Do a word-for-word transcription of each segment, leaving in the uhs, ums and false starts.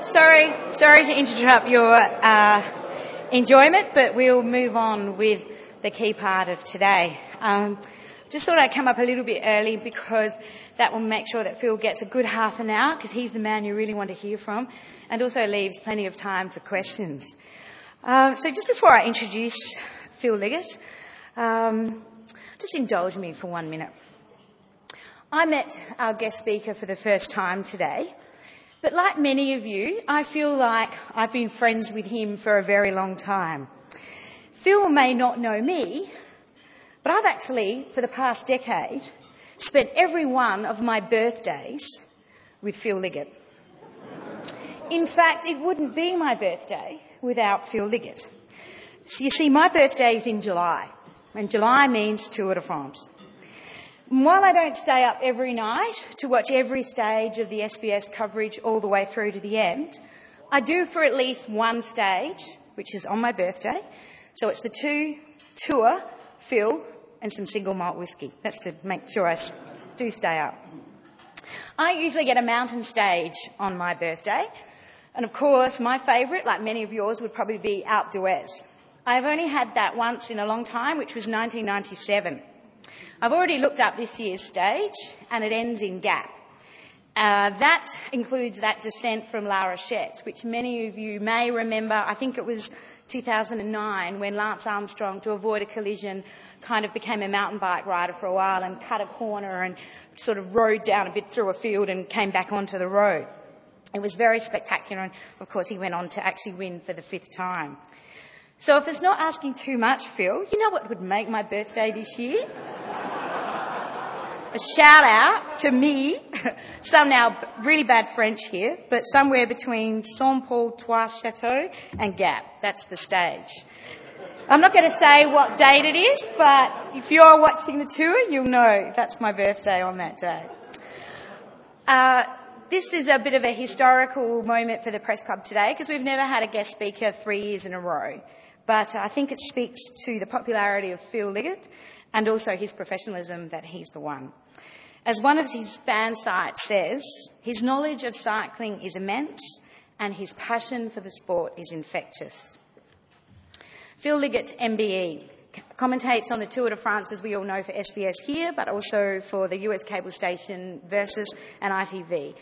sorry, sorry to interrupt your uh, enjoyment, but we'll move on with the key part of today. Um, just thought I'd come up a little bit early because that will make sure that Phil gets a good half an hour, because he's the man you really want to hear from, and also leaves plenty of time for questions. Uh, so just before I introduce Phil Liggett, um, just indulge me for one minute. I met our guest speaker for the first time today, but like many of you, I feel like I've been friends with him for a very long time. Phil may not know me, but I've actually, for the past decade, spent every one of my birthdays with Phil Liggett. In fact, it wouldn't be my birthday without Phil Liggett. So you see, my birthday is in July, and July means Tour de France. And while I don't stay up every night to watch every stage of the S B S coverage all the way through to the end, I do for at least one stage, which is on my birthday. So it's the two, Tour, Phil, and some single malt whiskey. That's to make sure I do stay up. I usually get a mountain stage on my birthday. And of course, my favourite, like many of yours, would probably be Alpe d'Huez. I've only had that once in a long time, which was nineteen ninety-seven. I've already looked up this year's stage, and it ends in Gap. Uh, that includes that descent from La Rochette, which many of you may remember. I think it was two thousand nine when Lance Armstrong, to avoid a collision, kind of became a mountain bike rider for a while and cut a corner and sort of rode down a bit through a field and came back onto the road. It was very spectacular, and of course he went on to actually win for the fifth time. So if it's not asking too much, Phil, you know what would make my birthday this year? A shout out to me, some now really bad French here, but somewhere between Saint-Paul-Trois-Châteaux and Gap. That's the stage. I'm not going to say what date it is, but if you're watching the tour, you'll know that's my birthday on that day. Uh, this is a bit of a historical moment for the Press Club today, because we've never had a guest speaker three years in a row. But I think it speaks to the popularity of Phil Liggett and also his professionalism that he's the one. As one of his fan sites says, his knowledge of cycling is immense and his passion for the sport is infectious. Phil Liggett, M B E, commentates on the Tour de France, as we all know, for S B S here, but also for the U S cable station Versus and I T V.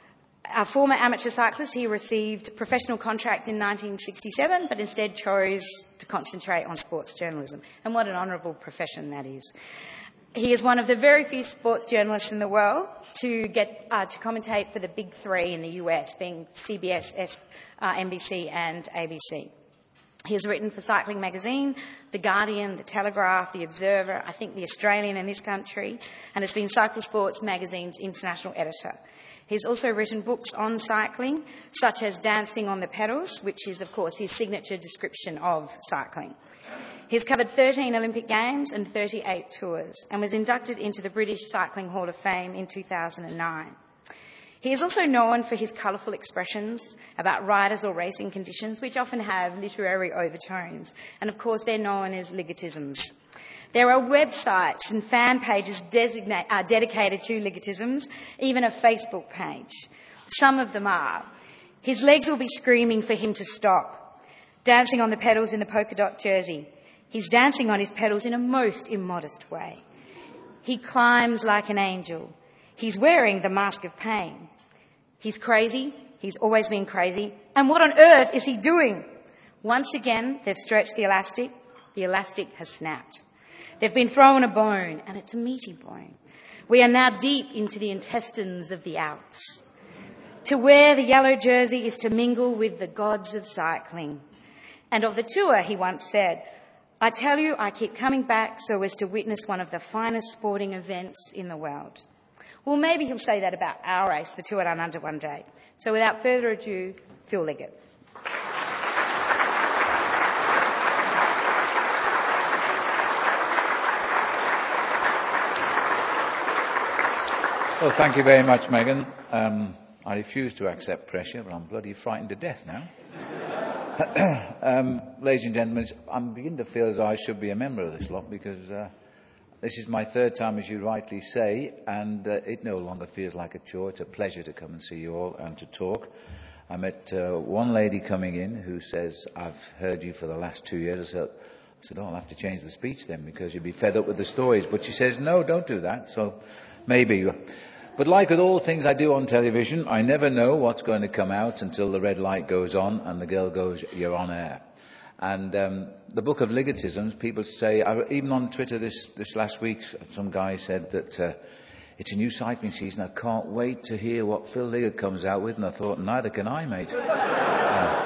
A former amateur cyclist, he received a professional contract in nineteen sixty-seven, but instead chose to concentrate on sports journalism. And what an honourable profession that is. He is one of the very few sports journalists in the world to get uh, to commentate for the big three in the U S, being C B S, uh, N B C and A B C. He has written for Cycling Magazine, The Guardian, The Telegraph, The Observer, I think The Australian in this country, and has been Cycle Sports Magazine's international editor. He's also written books on cycling, such as Dancing on the Pedals, which is, of course, his signature description of cycling. He's covered thirteen Olympic Games and thirty-eight tours and was inducted into the British Cycling Hall of Fame in two thousand nine. He is also known for his colourful expressions about riders or racing conditions, which often have literary overtones. And, of course, they're known as Liggettisms. There are websites and fan pages designate, uh, dedicated to Liggettisms, even a Facebook page. Some of them are: his legs will be screaming for him to stop, dancing on the pedals in the polka dot jersey. He's dancing on his pedals in a most immodest way. He climbs like an angel. He's wearing the mask of pain. He's crazy. He's always been crazy. And what on earth is he doing? Once again, they've stretched the elastic. The elastic has snapped. They've been thrown a bone, and it's a meaty bone. We are now deep into the intestines of the Alps. To wear the yellow jersey is to mingle with the gods of cycling. And of the tour, he once said, "I tell you, I keep coming back so as to witness one of the finest sporting events in the world." Well, maybe he'll say that about our race, the Tour Down Under, one day. So without further ado, Phil Liggett. Well, thank you very much, Megan. Um, I refuse to accept pressure, but I'm bloody frightened to death now. um, ladies and gentlemen, I'm beginning to feel as though I should be a member of this lot, because uh, this is my third time, as you rightly say, and uh, it no longer feels like a chore. It's a pleasure to come and see you all and to talk. I met uh, one lady coming in who says, I've heard you for the last two years. I said, I said, oh, I'll have to change the speech then because you'll be fed up with the stories. But she says, no, don't do that. So maybe. But like with all things I do on television, I never know what's going to come out until the red light goes on and the girl goes, you're on air. And um, the book of Ligotisms, people say, I, even on Twitter this, this last week, some guy said that uh, it's a new cycling season. I can't wait to hear what Phil Liggett comes out with. And I thought, neither can I, mate. uh,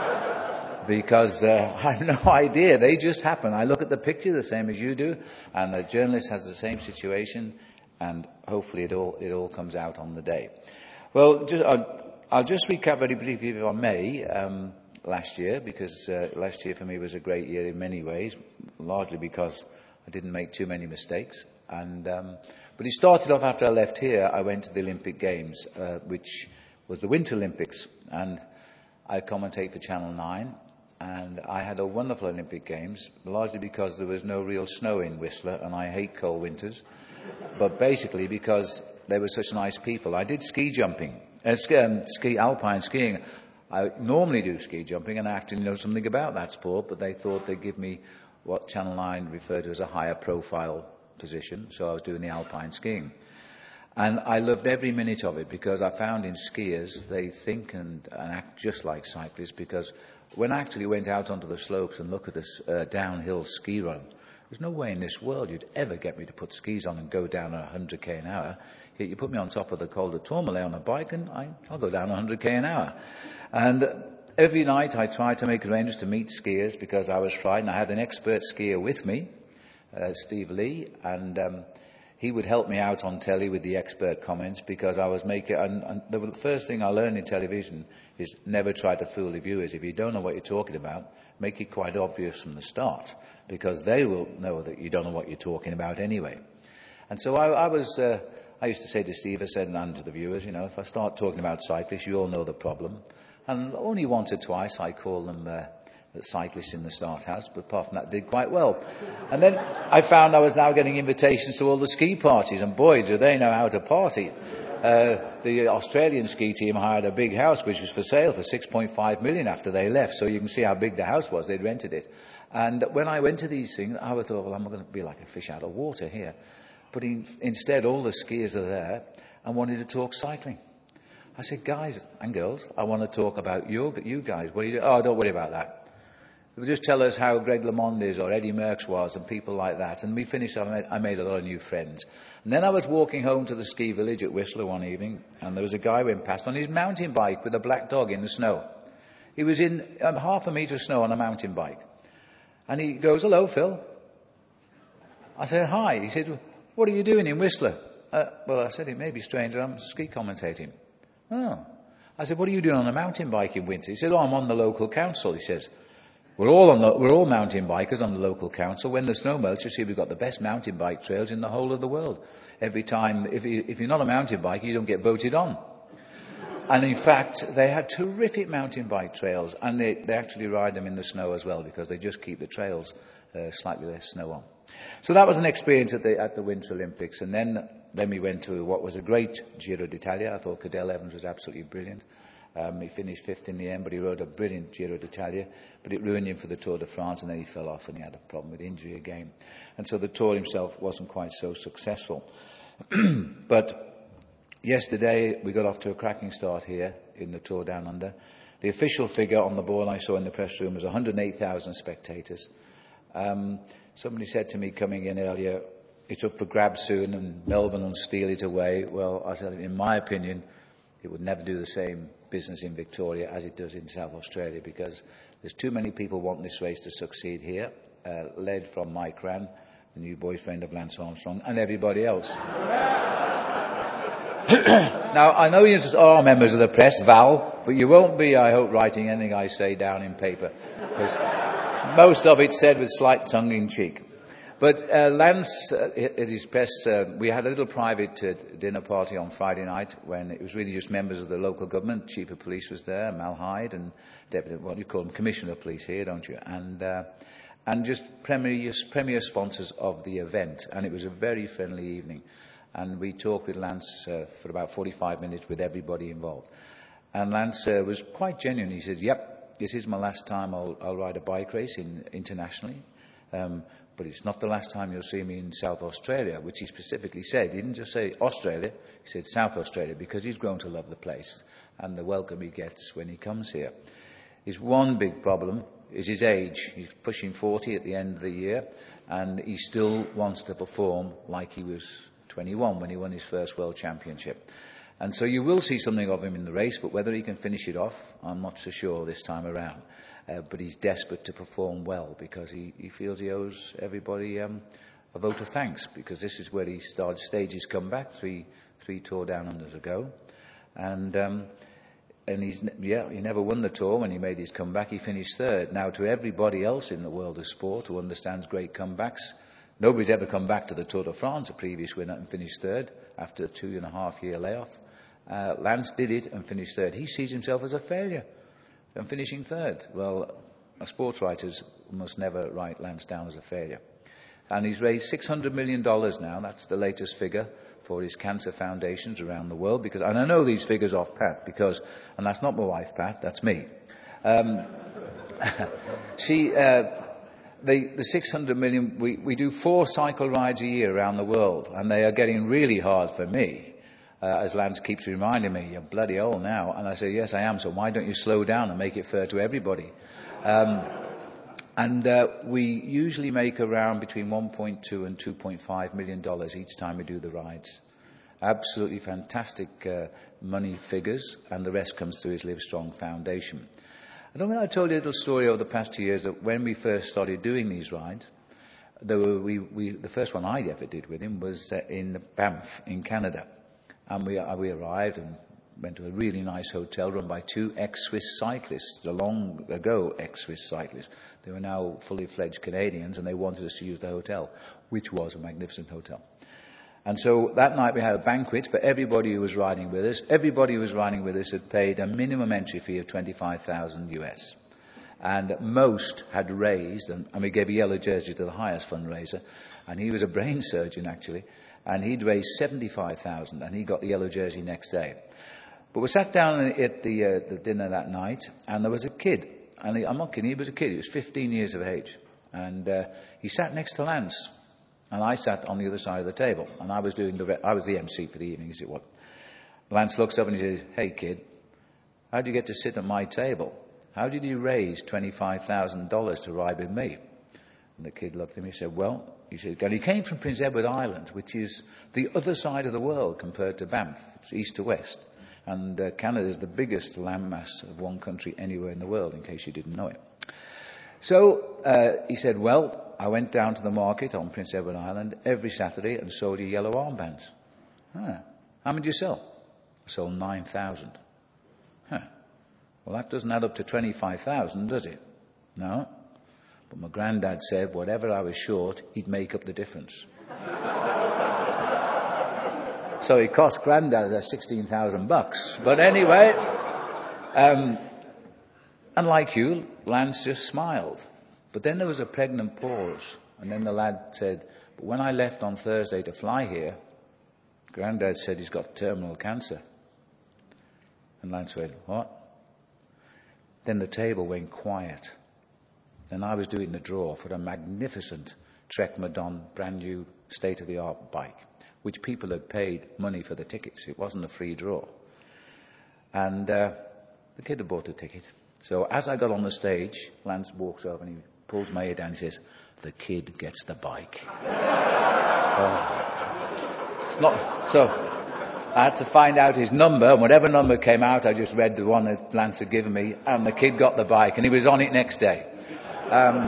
Because uh, I have no idea. They just happen. I look at the picture the same as you do, and the journalist has the same situation, and hopefully it all it all comes out on the day. Well, just, I'll, I'll just recap very briefly, if I may, um, last year, because uh, last year for me was a great year in many ways, largely because I didn't make too many mistakes. And um, but it started off after I left here. I went to the Olympic Games, uh, which was the Winter Olympics, and I commentate for Channel nine. And I had a wonderful Olympic Games, largely because there was no real snow in Whistler, and I hate cold winters, but basically because they were such nice people. I did ski jumping, uh, ski, um, ski alpine skiing. I normally do ski jumping, and I actually know something about that sport, but they thought they'd give me what Channel nine referred to as a higher profile position, so I was doing the alpine skiing. And I loved every minute of it, because I found in skiers, they think and, and act just like cyclists, because when I actually went out onto the slopes and looked at this uh, downhill ski run, there's no way in this world you'd ever get me to put skis on and go down at one hundred k an hour. Yet you put me on top of the Col de Tourmalet on a bike and I, I'll go down one hundred k an hour. And every night I tried to make arrangements to meet skiers because I was frightened. I had an expert skier with me, uh, Steve Lee, and um, he would help me out on telly with the expert comments because I was making, and, and the first thing I learned in television is never try to fool the viewers. If you don't know what you're talking about, make it quite obvious from the start, because they will know that you don't know what you're talking about anyway. And so I, I was, uh, I used to say to Steve, I said, and to the viewers, you know, if I start talking about cyclists, you all know the problem. And only once or twice I call them uh, the cyclists in the start house, but apart from that, did quite well. And then I found I was now getting invitations to all the ski parties, and boy, do they know how to party. Uh, the Australian ski team hired a big house which was for sale for six point five million after they left, so you can see how big the house was. They'd rented it. And when I went to these things, I thought, well, I'm going to be like a fish out of water here. But in, instead, all the skiers are there and wanted to talk cycling. I said, guys and girls, I want to talk about you, you guys. What do you do? Oh, don't worry about that. Just tell us how Greg LeMond is or Eddie Merckx was and people like that. And we finished, I made, I made a lot of new friends. And then I was walking home to the ski village at Whistler one evening, and there was a guy who went past on his mountain bike with a black dog in the snow. He was in um, half a metre of snow on a mountain bike. And he goes, hello, Phil. I said, hi. He said, what are you doing in Whistler? Uh, well, I said, it may be strange, I'm ski commentating. Oh. I said, what are you doing on a mountain bike in winter? He said, oh, I'm on the local council. He says, We're all on the, we're all mountain bikers on the local council. When the snow melts, you see we've got the best mountain bike trails in the whole of the world. Every time, if, you, if you're not a mountain biker, you don't get voted on. And in fact, they had terrific mountain bike trails, and they, they actually ride them in the snow as well, because they just keep the trails uh, slightly less snow on. So that was an experience at the, at the Winter Olympics. And then, then we went to what was a great Giro d'Italia. I thought Cadel Evans was absolutely brilliant. Um, he finished fifth in the end, but he rode a brilliant Giro d'Italia. But it ruined him for the Tour de France, and then he fell off and he had a problem with injury again. And so the Tour himself wasn't quite so successful. But yesterday we got off to a cracking start here in the Tour Down Under. The official figure on the board I saw in the press room was one hundred eight thousand spectators. Um, somebody said to me coming in earlier, it's up for grabs soon and Melbourne will steal it away. Well, I said, in my opinion, it would never do the same business in Victoria as it does in South Australia, because there's too many people want this race to succeed here, uh, led from Mike Rann, the new boyfriend of Lance Armstrong, and everybody else. Now, I know you are members of the press, Val, but you won't be, I hope, writing anything I say down in paper, because most of it's said with slight tongue-in-cheek. But uh, Lance, uh, at his press, uh, we had a little private uh, dinner party on Friday night when it was really just members of the local government. Chief of Police was there, Mal Hyde, and Deputy, what do you call him, Commissioner of Police here, don't you? And uh, and just premier, premier sponsors of the event. And it was a very friendly evening. And we talked with Lance uh, for about forty-five minutes with everybody involved. And Lance uh, was quite genuine. He said, yep, this is my last time I'll, I'll ride a bike race in, internationally. Um, but it's not the last time you'll see me in South Australia, which he specifically said. He didn't just say Australia, he said South Australia, because he's grown to love the place and the welcome he gets when he comes here. His one big problem is his age. He's pushing forty at the end of the year, and he still wants to perform like he was twenty-one when he won his first World Championship. And so you will see something of him in the race, but whether he can finish it off, I'm not so sure this time around. Uh, but he's desperate to perform well because he, he feels he owes everybody um, a vote of thanks, because this is where he started staged his comeback three three Tour Down Unders ago. And um, and he's yeah he never won the Tour when he made his comeback. He finished third. Now, to everybody else in the world of sport who understands great comebacks, nobody's ever come back to the Tour de France, a previous winner, and finished third after a two and a half year layoff. Uh, Lance did it and finished third. He sees himself as a failure and finishing third. Well, sports writers must never write Lance down as a failure. And he's raised six hundred million dollars now. That's the latest figure for his cancer foundations around the world. Because, and I know these figures off Pat, because, and that's not my wife, Pat, that's me. Um, she, uh, the, the six hundred million, we, we do four cycle rides a year around the world, and they are getting really hard for me. Uh, as Lance keeps reminding me, you're bloody old now. And I say, yes, I am, so why don't you slow down and make it fair to everybody? Um, and uh, we usually make around between one point two and two point five million dollars each time we do the rides. Absolutely fantastic uh, money figures, and the rest comes through his Livestrong Foundation. I don't know, I told you a little story over the past two years that when we first started doing these rides, there were, we, we, the first one I ever did with him was uh, in Banff in Canada. And we, we arrived and went to a really nice hotel run by two ex-Swiss cyclists, the long ago ex-Swiss cyclists. They were now fully fledged Canadians, and they wanted us to use the hotel, which was a magnificent hotel. And so that night we had a banquet for everybody who was riding with us. Everybody who was riding with us had paid a minimum entry fee of twenty-five thousand US. And most had raised, and, and we gave a yellow jersey to the highest fundraiser, and he was a brain surgeon actually, and he'd raised seventy-five thousand, and he got the yellow jersey next day. But we sat down at the, uh, the dinner that night, and there was a kid, and he, I'm not kidding, he was a kid, he was fifteen years of age, and uh, he sat next to Lance, and I sat on the other side of the table, and I was doing the, I was the M C for the evening. He said, what? Lance looks up and he says, hey kid, how did you get to sit at my table? How did you raise twenty-five thousand dollars to ride with me? And the kid looked at me and said, well, he said, and he came from Prince Edward Island, which is the other side of the world compared to Banff. It's east to west. And uh, Canada is the biggest landmass of one country anywhere in the world, in case you didn't know it. So uh, he said, well, I went down to the market on Prince Edward Island every Saturday and sold you yellow armbands. Huh. How many did you sell? I sold nine thousand. Huh. Well, that doesn't add up to twenty-five thousand, does it? No. But my granddad said whatever I was short, he'd make up the difference. So it cost granddad sixteen thousand bucks. But anyway, um, and like you, Lance just smiled. But then there was a pregnant pause. And then the lad said, but when I left on Thursday to fly here, granddad said he's got terminal cancer. And Lance went, what? Then the table went quiet. And I was doing the draw for a magnificent Trek Madon brand new state-of-the-art bike, which people had paid money for the tickets. It wasn't a free draw. And uh, the kid had bought a ticket. So as I got on the stage, Lance walks over and he pulls my ear down and he says, the kid gets the bike. oh. It's not, so I had to find out his number, and whatever number came out, I just read the one that Lance had given me, and the kid got the bike, and he was on it next day. Um,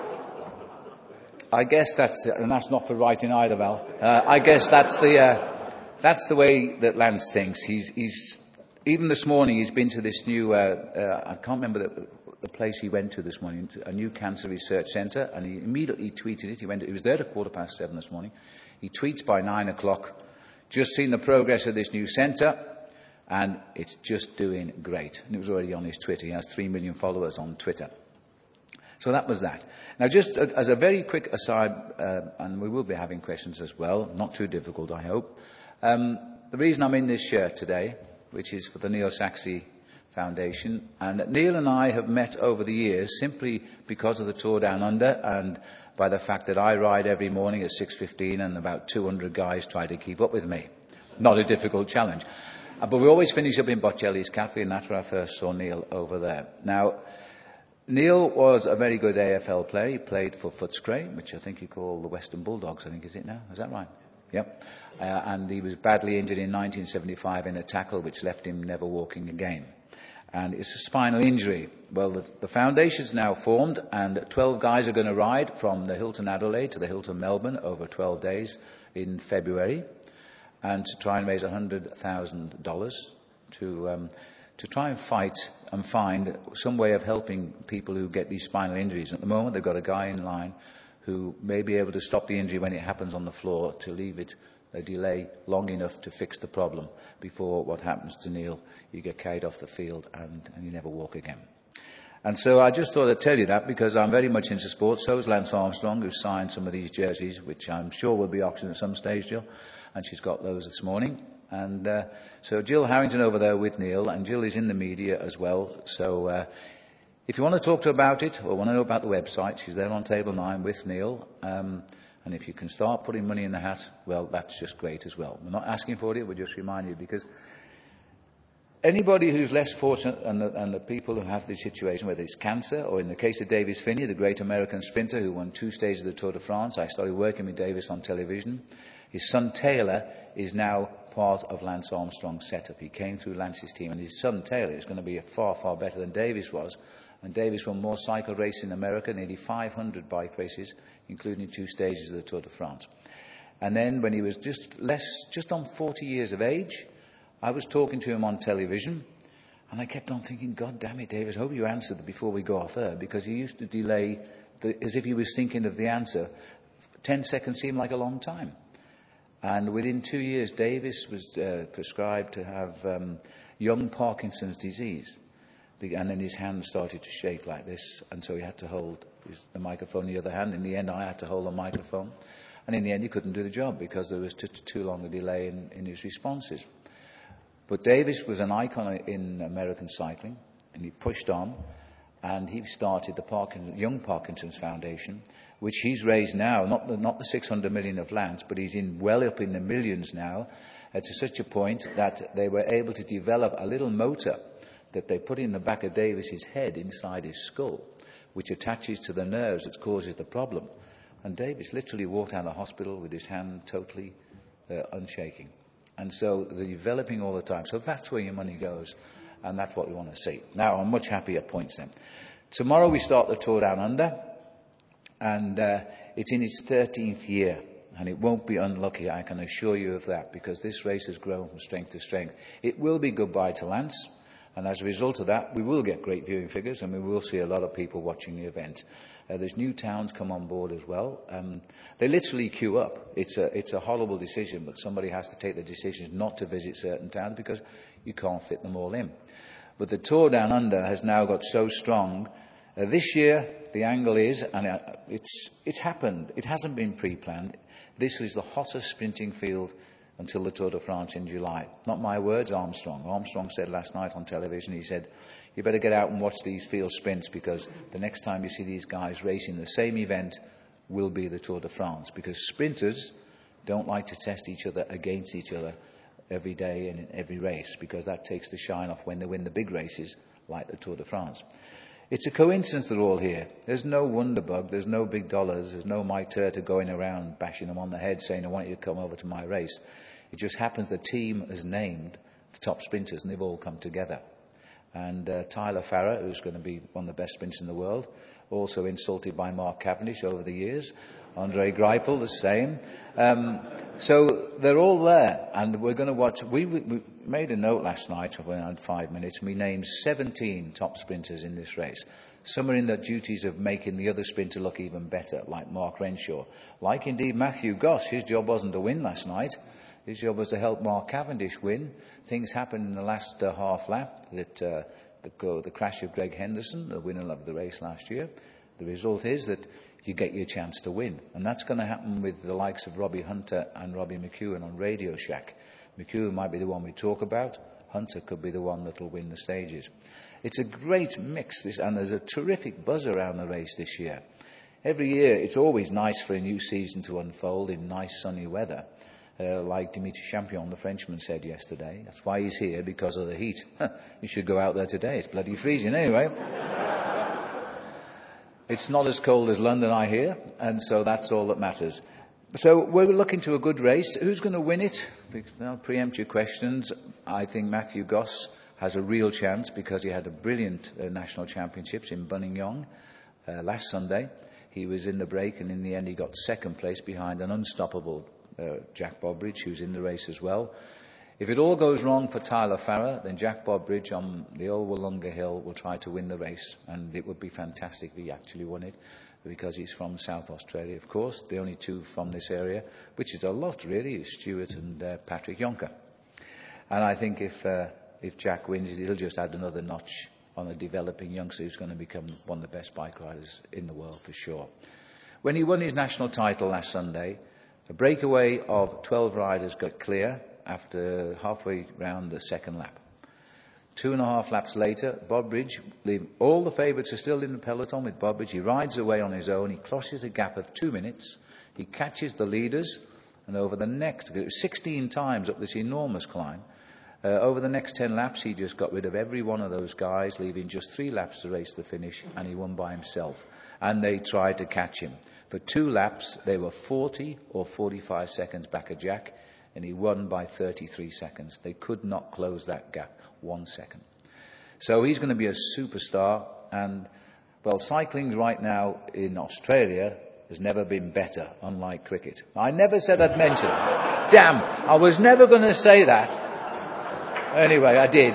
I guess that's, and that's not for writing either, Val. Uh, I guess that's the uh, that's the way that Lance thinks. He's he's even this morning he's been to this new. Uh, uh, I can't remember the, the place he went to this morning, a new cancer research centre, and he immediately tweeted it. He went. He was there at quarter past seven this morning. He tweets by nine o'clock. Just seen the progress of this new centre, and it's just doing great. And it was already on his Twitter. He has three million followers on Twitter. So that was that. Now, just as a very quick aside, uh, and we will be having questions as well, not too difficult, I hope. Um, the reason I'm in this shirt today, which is for the Neil Saxey Foundation. And Neil and I have met over the years simply because of the Tour Down Under and by the fact that I ride every morning at six fifteen and about two hundred guys try to keep up with me. Not a difficult challenge. Uh, but we always finish up in Bocelli's Cafe, and that's where I first saw Neil over there. Now, Neil was a very good A F L player. He played for Footscray, which I think you call the Western Bulldogs, I think, is it now? Is that right? Yep. Uh, and he was badly injured in nineteen seventy-five in a tackle which left him never walking again. And it's a spinal injury. Well, the, the foundation's now formed, and twelve guys are going to ride from the Hilton Adelaide to the Hilton Melbourne over twelve days in February, and to try and raise one hundred thousand dollars to um, to try and fight and find some way of helping people who get these spinal injuries. At the moment, they've got a guy in line who may be able to stop the injury when it happens on the floor, to leave it a delay long enough to fix the problem before what happens to Neil, you get carried off the field and, and you never walk again. And so I just thought I'd tell you that because I'm very much into sports. So is Lance Armstrong, who signed some of these jerseys, which I'm sure will be auctioned at some stage, Jill. And she's got those this morning. And uh, so Jill Harrington over there with Neil, and Jill is in the media as well. So uh, if you want to talk to her about it or want to know about the website, she's there on table nine with Neil. Um, and if you can start putting money in the hat, well, that's just great as well. We're not asking for it, we're just reminding you, because anybody who's less fortunate, and the, and the people who have this situation, whether it's cancer, or in the case of Davis Phinney, the great American sprinter who won two stages of the Tour de France, I started working with Davis on television. His son Taylor is now part of Lance Armstrong's setup. He came through Lance's team, and his son Taylor is going to be far, far better than Davis was. And Davis won more cycle races in America, nearly five hundred bike races, including two stages of the Tour de France. And then when he was just less, just on forty years of age, I was talking to him on television, and I kept on thinking, God damn it, Davis, I hope you answered before we go off air, because he used to delay, the, as if he was thinking of the answer. Ten seconds seemed like a long time. And within two years, Davis was uh, prescribed to have um, young Parkinson's disease. And then his hand started to shake like this, and so he had to hold his, the microphone in the other hand. In the end, I had to hold the microphone. And in the end, he couldn't do the job because there was t- too long a delay in, in his responses. But Davis was an icon in American cycling, and he pushed on, and he started the Parkinson, Young Parkinson's Foundation, which he's raised now, not the, not the six hundred million of Lance, but he's in well up in the millions now, uh, to such a point that they were able to develop a little motor that they put in the back of Davis's head inside his skull, which attaches to the nerves that causes the problem. And Davis literally walked out of the hospital with his hand totally uh, unshaking. And so they're developing all the time. So that's where your money goes, and that's what we want to see. Now, on much happier points then. Tomorrow we start the Tour Down Under, and uh, it's in its thirteenth year. And it won't be unlucky, I can assure you of that, because this race has grown from strength to strength. It will be goodbye to Lance. And as a result of that, we will get great viewing figures, and we will see a lot of people watching the event. Uh, there's new towns come on board as well. Um, they literally queue up. It's a, it's a horrible decision, but somebody has to take the decision not to visit certain towns because you can't fit them all in. But the Tour Down Under has now got so strong. Uh, this year, the angle is, and uh, it's, it's happened, it hasn't been pre-planned. This is the hottest sprinting field until the Tour de France in July. Not my words, Armstrong. Armstrong said last night on television, he said, you better get out and watch these field sprints, because the next time you see these guys racing the same event will be the Tour de France, because sprinters don't like to test each other against each other every day and in every race, because that takes the shine off when they win the big races like the Tour de France. It's a coincidence they're all here. There's no wonderbug, there's no big dollars, there's no Mike Turter going around bashing them on the head saying, I want you to come over to my race. It just happens the team has named the top sprinters, and they've all come together. And uh, Tyler Farrar, who's going to be one of the best sprinters in the world, also insulted by Mark Cavendish over the years. Andre Greipel, the same. Um, so they're all there, and we're going to watch. We, we made a note last night, when I had five minutes, and we named seventeen top sprinters in this race. Some are in the duties of making the other sprinter look even better, like Mark Renshaw. Like indeed Matthew Goss. His job wasn't to win last night. His job was to help Mark Cavendish win. Things happened in the last uh, half lap, that uh, the, the crash of Greg Henderson, the winner of the race last year. The result is that you get your chance to win. And that's going to happen with the likes of Robbie Hunter and Robbie McEwen on Radio Shack. McEwen might be the one we talk about. Hunter could be the one that will win the stages. It's a great mix, this, and there's a terrific buzz around the race this year. Every year, it's always nice for a new season to unfold in nice sunny weather, uh, like Dimitri Champion, the Frenchman, said yesterday. That's why he's here, because of the heat. You should go out there today. It's bloody freezing anyway. It's not as cold as London, I hear, and so that's all that matters. So we're looking to a good race. Who's going to win it? I'll preempt your questions. I think Matthew Goss has a real chance because he had a brilliant uh, national championships in Buninyong uh, last Sunday. He was in the break, and in the end he got second place behind an unstoppable uh, Jack Bobridge, who's in the race as well. If it all goes wrong for Tyler Farrer, then Jack Bobridge on the old Wollonga Hill will try to win the race, and it would be fantastic if he actually won it, because he's from South Australia, of course. The only two from this area, which is a lot really, is Stuart and uh, Patrick Jonker. And I think if uh, if Jack wins it, he'll just add another notch on a developing youngster who's going to become one of the best bike riders in the world for sure. When he won his national title last Sunday, a breakaway of twelve riders got clear after halfway round the second lap. Two and a half laps later, Bobridge, all the favourites are still in the peloton with Bobridge. He rides away on his own. He crosses a gap of two minutes. He catches the leaders, and over the next, sixteen times up this enormous climb, uh, over the next ten laps, he just got rid of every one of those guys, leaving just three laps to race the finish, and he won by himself. And they tried to catch him. For two laps, they were forty or forty-five seconds back of Jack, and he won by thirty-three seconds. They could not close that gap one second. So he's going to be a superstar, and, well, cycling right now in Australia has never been better, unlike cricket. I never said I'd mention it. Damn, I was never going to say that. Anyway, I did.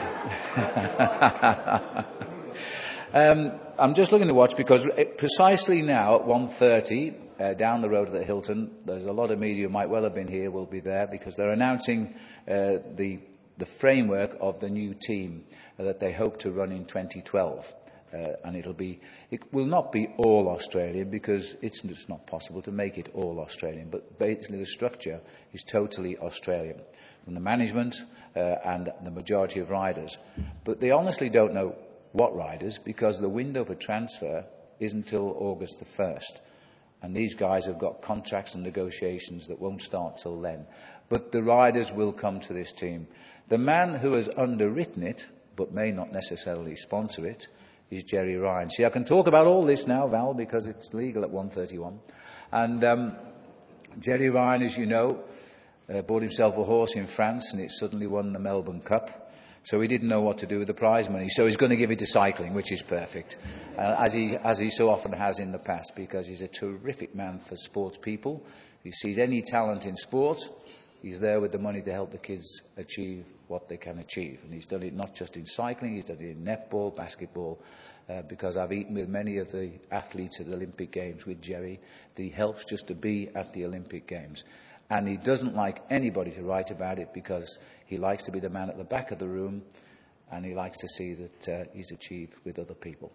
um, I'm just looking to watch because it, precisely now at one thirty, Uh, down the road at the Hilton, there's a lot of media who might well have been here, will be there, because they're announcing uh, the the framework of the new team uh, that they hope to run in twenty twelve. Uh, and it'll be, it will not be all Australian, because it's just not possible to make it all Australian, but basically the structure is totally Australian, from the management uh, and the majority of riders. But they honestly don't know what riders, because the window for transfer isn't until August the first. And these guys have got contracts and negotiations that won't start till then. But the riders will come to this team. The man who has underwritten it, but may not necessarily sponsor it, is Jerry Ryan. See, I can talk about all this now, Val, because it's legal at one thirty-one. And um, Jerry Ryan, as you know, uh, bought himself a horse in France, and it suddenly won the Melbourne Cup. So he didn't know what to do with the prize money. So he's going to give it to cycling, which is perfect, uh, as he as he so often has in the past, because he's a terrific man for sports people. If he sees any talent in sport, he's there with the money to help the kids achieve what they can achieve. And he's done it not just in cycling, he's done it in netball, basketball, uh, because I've eaten with many of the athletes at the Olympic Games with Jerry. He helps just to be at the Olympic Games. And he doesn't like anybody to write about it, because he likes to be the man at the back of the room, and he likes to see that uh, he's achieved with other people.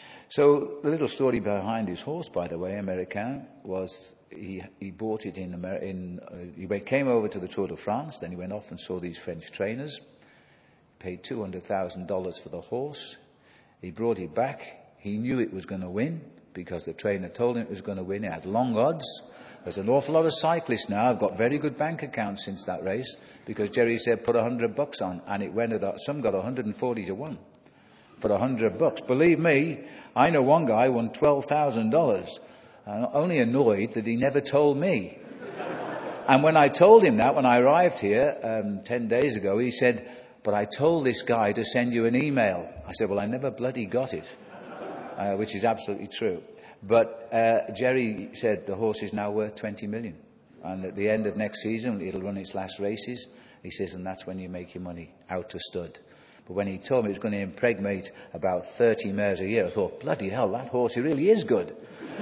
So the little story behind his horse, by the way, Americain, was he, he bought it in, Amer- in uh, he went, came over to the Tour de France, then he went off and saw these French trainers, paid two hundred thousand dollars for the horse. He brought it back. He knew it was going to win, because the trainer told him it was going to win. It had long odds. There's an awful lot of cyclists now have got very good bank accounts since that race, because Jerry said put a hundred bucks on, and it went at, some got one hundred forty to one for a hundred bucks. Believe me, I know one guy won twelve thousand dollars. I'm only annoyed that he never told me. And when I told him that, when I arrived here um, ten days ago, he said, but I told this guy to send you an email. I said, well, I never bloody got it, uh, which is absolutely true. But uh, Jerry said the horse is now worth twenty million. And at the end of next season, it'll run its last races. He says, and that's when you make your money, out to stud. But when he told me he was going to impregnate about thirty mares a year, I thought, bloody hell, that horse, he really is good.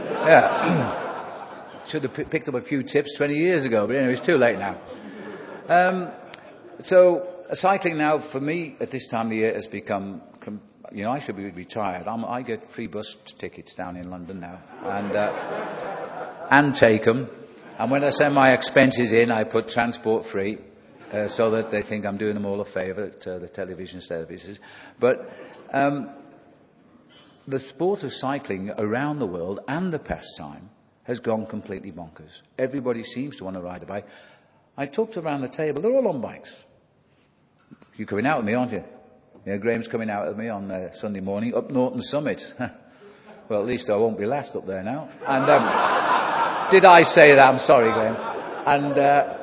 Yeah. Should have p- picked up a few tips twenty years ago, but anyway, it's too late now. Um, so cycling now, for me, at this time of year, has become... Com- You know, I should be retired. I'm, I get free bus tickets down in London now, and uh, and take them. And when I send my expenses in, I put transport free. uh, so that they think I'm doing them all a favour at uh, the television services. But um, the sport of cycling around the world and the pastime has gone completely bonkers. Everybody seems to want to ride a bike. I talked around the table, they're all on bikes. You're coming out with me, aren't you? Yeah, Graham's coming out with me on uh, Sunday morning up Norton Summit. Well, at least I won't be last up there now. And um, did I say that? I'm sorry, Graham. And uh,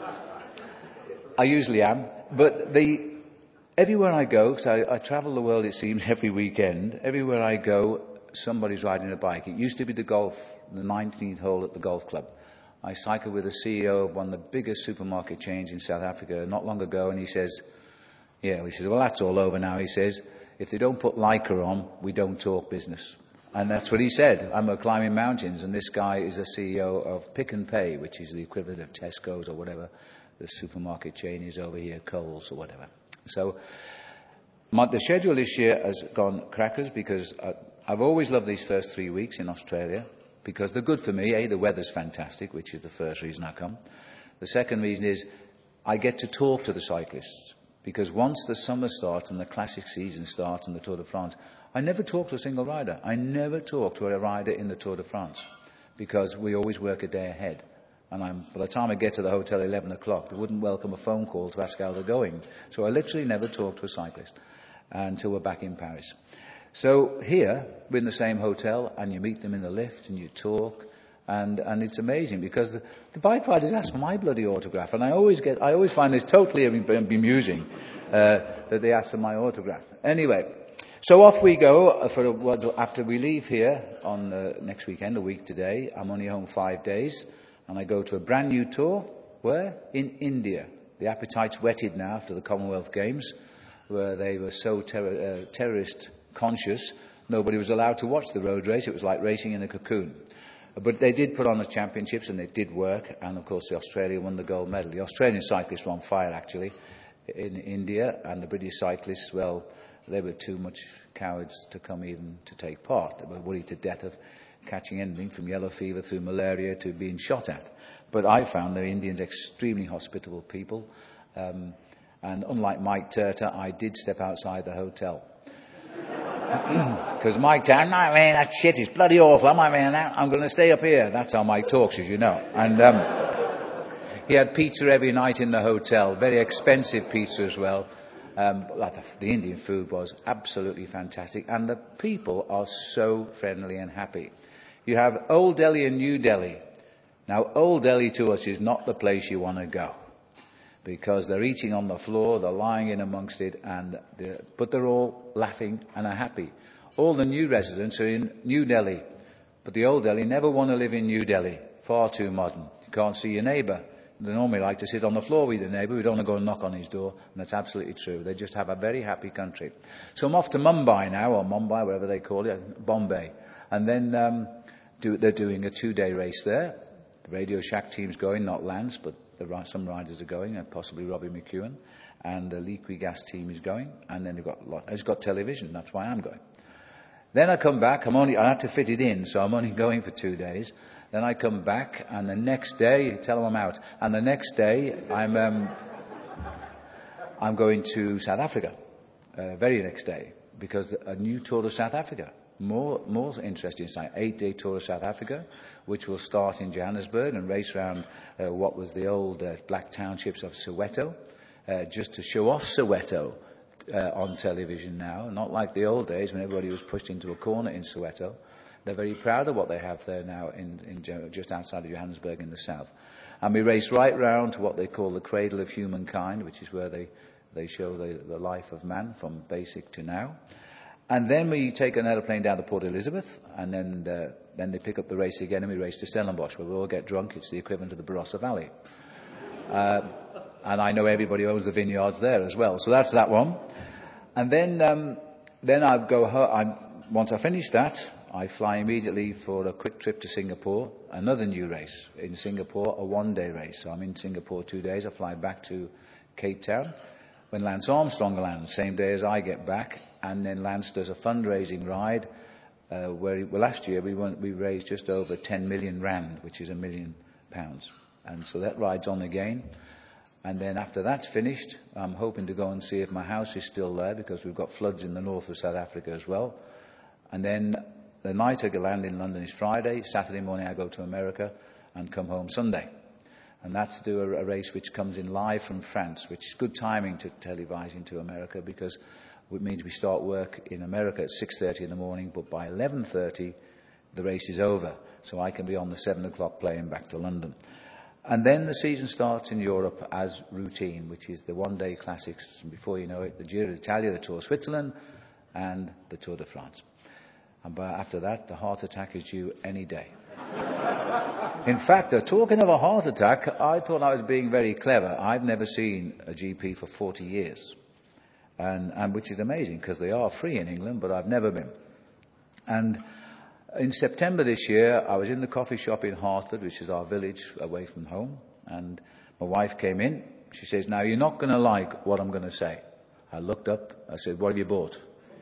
I usually am. But the everywhere I go, so I, I travel the world, it seems, every weekend. Everywhere I go, somebody's riding a bike. It used to be the golf, the nineteenth hole at the golf club. I cycled with the C E O of one of the biggest supermarket chains in South Africa not long ago, and he says, yeah, he says, well, that's all over now. He says, if they don't put Leica on, we don't talk business. And that's what he said. I'm uh, climbing mountains, and this guy is the C E O of Pick and Pay, which is the equivalent of Tesco's or whatever the supermarket chain is over here, Coles or whatever. So my, the schedule this year has gone crackers because I, I've always loved these first three weeks in Australia because they're good for me. A, the weather's fantastic, which is the first reason I come. The second reason is I get to talk to the cyclists because once the summer starts and the classic season starts and the Tour de France, I never talk to a single rider. I never talk to a rider in the Tour de France because we always work a day ahead. And I'm, by the time I get to the hotel at eleven o'clock, they wouldn't welcome a phone call to ask how they're going. So I literally never talk to a cyclist until we're back in Paris. So here, we're in the same hotel, and you meet them in the lift, and you talk, and, and it's amazing, because the, the bike riders ask for my bloody autograph, and I always get, I always find this totally bemusing, uh, that they ask for my autograph. Anyway, so off we go, for a, after we leave here on uh, next weekend, a week today. I'm only home five days. And I go to a brand new tour, where? In India. The appetite's whetted now after the Commonwealth Games, where they were so terror, uh, terrorist conscious, nobody was allowed to watch the road race. It was like racing in a cocoon. But they did put on the championships, and it did work. And, of course, the Australia won the gold medal. The Australian cyclists were on fire, actually, in India. And the British cyclists, well, they were too much cowards to come even to take part. They were worried to death of catching anything from yellow fever through malaria to being shot at. But I found the Indians extremely hospitable people. Um, and unlike Mike Turter, I did step outside the hotel. Because Mike Turter, no, man, that shit is bloody awful. I'm, man, I'm going to stay up here. That's how Mike talks, as you know. And um, he had pizza every night in the hotel, very expensive pizza as well. Um, the Indian food was absolutely fantastic. And the people are so friendly and happy. You have Old Delhi and New Delhi. Now, Old Delhi to us is not the place you want to go because they're eating on the floor, they're lying in amongst it, and they're, but they're all laughing and are happy. All the new residents are in New Delhi, but the Old Delhi never want to live in New Delhi. Far too modern. You can't see your neighbour. They normally like to sit on the floor with their neighbour. We don't want to go and knock on his door, and that's absolutely true. They just have a very happy country. So I'm off to Mumbai now, or Mumbai, whatever they call it, Bombay, and then Um, Do, they're doing a two-day race there. The Radio Shack team's going, not Lance, but the, some riders are going, and possibly Robbie McEwen. And the Liquigas team is going. And then they've got, it's got television. That's why I'm going. Then I come back. I'm only, I have to fit it in, so I'm only going for two days. Then I come back, and the next day, tell them I'm out. And the next day, I'm, um, I'm going to South Africa. Uh, very next day, because a new tour of South Africa. More, more interesting site, eight-day tour of South Africa, which will start in Johannesburg and race around uh, what was the old uh, black townships of Soweto, uh, just to show off Soweto uh, on television now, not like the old days when everybody was pushed into a corner in Soweto. They're very proud of what they have there now in, in just outside of Johannesburg in the south. And we race right round to what they call the cradle of humankind, which is where they, they show the, the life of man from basic to now. And then we take an aeroplane down to Port Elizabeth, and then uh, then they pick up the race again, and we race to Stellenbosch, where we all get drunk. It's the equivalent of the Barossa Valley. Uh, and I know everybody owns the vineyards there as well, so that's that one. And then um, then I go home. Once I finish that, I fly immediately for a quick trip to Singapore, another new race in Singapore, a one-day race. So I'm in Singapore two days. I fly back to Cape Town. When Lance Armstrong lands, same day as I get back, and then Lance does a fundraising ride uh, where he, well, last year we went, we raised just over ten million rand, which is a million pounds, and so that ride's on again. And then after that's finished, I'm hoping to go and see if my house is still there, because we've got floods in the north of South Africa as well. And then the night I land in London is Friday. Saturday morning I go to America and come home Sunday. And that's to do a, a race which comes in live from France, which is good timing to televising to America, because it means we start work in America at six thirty in the morning, but by eleven thirty the race is over. So I can be on the seven o'clock plane back to London. And then the season starts in Europe as routine, which is the one-day classics. And before you know it, the Giro d'Italia, the Tour of Switzerland, and the Tour de France. And by, after that, the heart attack is due any day. In fact, uh, talking of a heart attack, I thought I was being very clever. I've never seen a G P for forty years, and, and which is amazing, because they are free in England, but I've never been. And in September this year, I was in the coffee shop in Hartford, which is our village away from home, and my wife came in. She says, "Now, you're not going to like what I'm going to say." I looked up. I said, "What have you bought?"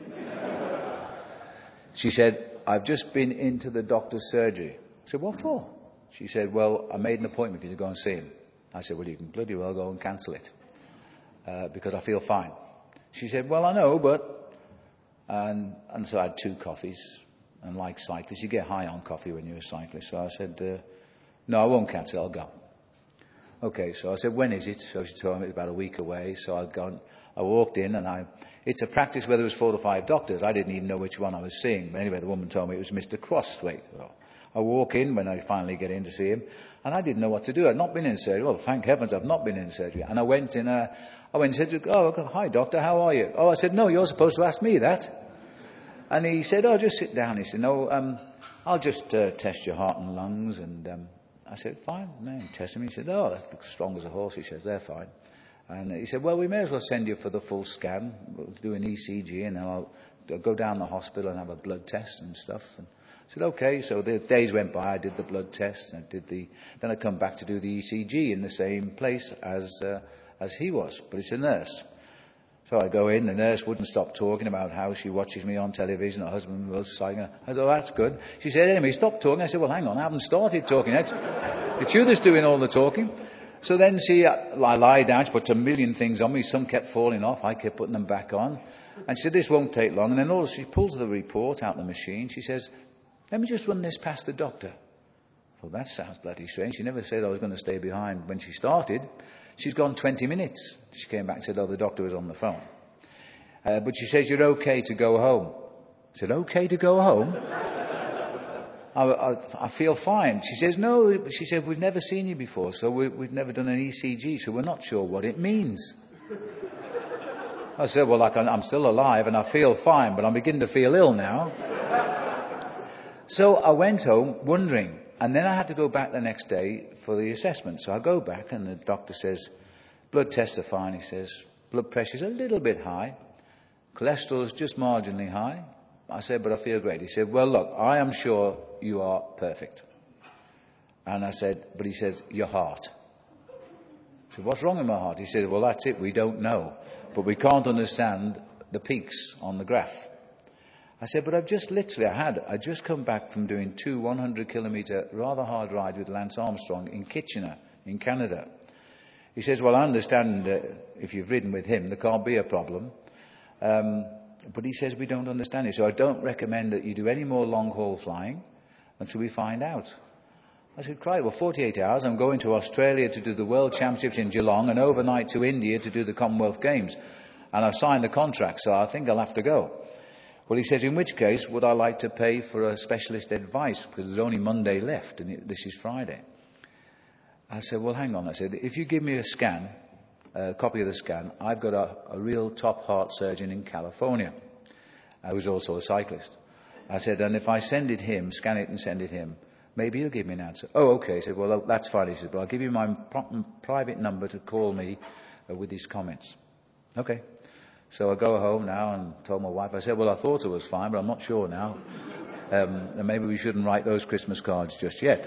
She said, "I've just been into the doctor's surgery." I said, "What for?" She said, "Well, I made an appointment for you to go and see him." I said, "Well, you can bloody well go and cancel it, uh, because I feel fine." She said, "Well, I know, but..." And, and so I had two coffees, and like cyclists, you get high on coffee when you're a cyclist. So I said, uh, "No, I won't cancel it, I'll go." Okay, so I said, "When is it?" So she told me it's about a week away. So I'd gone, I walked in, and I... It's a practice where there was four to five doctors. I didn't even know which one I was seeing. But anyway, the woman told me it was Mister Crossthwaite. So I walk in when I finally get in to see him, and I didn't know what to do. I'd not been in surgery. Well, thank heavens I've not been in surgery. And I went in, uh, I went and said, "Oh, hi doctor, how are you?" "Oh," I said, "No, you're supposed to ask me that." And he said, "Oh, just sit down." He said, "No, um, I'll just uh, test your heart and lungs." And um, I said, "Fine." Man, test him. He said, "Oh, that's strong as a horse." He says, "They're fine." And he said, "Well, we may as well send you for the full scan. We'll do an E C G, and then I'll, I'll go down the hospital and have a blood test and stuff." And I said, "Okay." So the days went by. I did the blood test, and I did the. Then I come back to do the E C G in the same place as uh, as he was, but it's a nurse. So I go in. The nurse wouldn't stop talking about how she watches me on television. Her husband was saying, I said, "Oh, that's good." She said, "Anyway, stop talking." I said, "Well, hang on, I haven't started talking yet. It's you that's doing all the talking." So then, see, I lie down, she puts a million things on me. Some kept falling off. I kept putting them back on. And she said, "This won't take long." And then all she pulls the report out of the machine. She says, "Let me just run this past the doctor." Well, that sounds bloody strange. She never said I was going to stay behind when she started. She's gone twenty minutes. She came back and said, "Oh, the doctor was on the phone." Uh, but she says, "You're okay to go home." I said, "Okay to go home?" I, I, I feel fine. She says, "No," she said, "we've never seen you before, so we, we've never done an E C G, so we're not sure what it means." I said, "Well, like, I'm still alive and I feel fine, but I'm beginning to feel ill now." So I went home wondering, and then I had to go back the next day for the assessment. So I go back, and the doctor says, "Blood tests are fine." He says, "Blood pressure's a little bit high. Cholesterol's just marginally high." I said, "But I feel great." He said, "Well, look, I am sure you are perfect." And I said, "But," he says, "your heart." I said, "What's wrong with my heart?" He said, "Well, that's it. We don't know. But we can't understand the peaks on the graph." I said, "But I've just literally, I had, I just come back from doing two one hundred kilometre rather hard ride with Lance Armstrong in Kitchener, in Canada." He says, "Well, I understand uh, if you've ridden with him, there can't be a problem. Um, but," he says, "we don't understand it. So I don't recommend that you do any more long-haul flying until we find out." I said, "Cry, well, forty-eight hours, I'm going to Australia to do the World Championships in Geelong and overnight to India to do the Commonwealth Games. And I've signed the contract, so I think I'll have to go." Well, he says, "In which case, would I like to pay for a specialist advice, because there's only Monday left, and it, this is Friday." I said, "Well, hang on." I said, "If you give me a scan, a copy of the scan, I've got a, a real top heart surgeon in California, who's also a cyclist." I said, "And if I send it him, scan it and send it him, maybe he'll give me an answer." "Oh, okay." He said, "Well, that's fine." He said, "But I'll give you my pro- private number to call me uh, with his comments." Okay. So I go home now and told my wife, I said, "Well, I thought it was fine, but I'm not sure now. Um, and maybe we shouldn't write those Christmas cards just yet."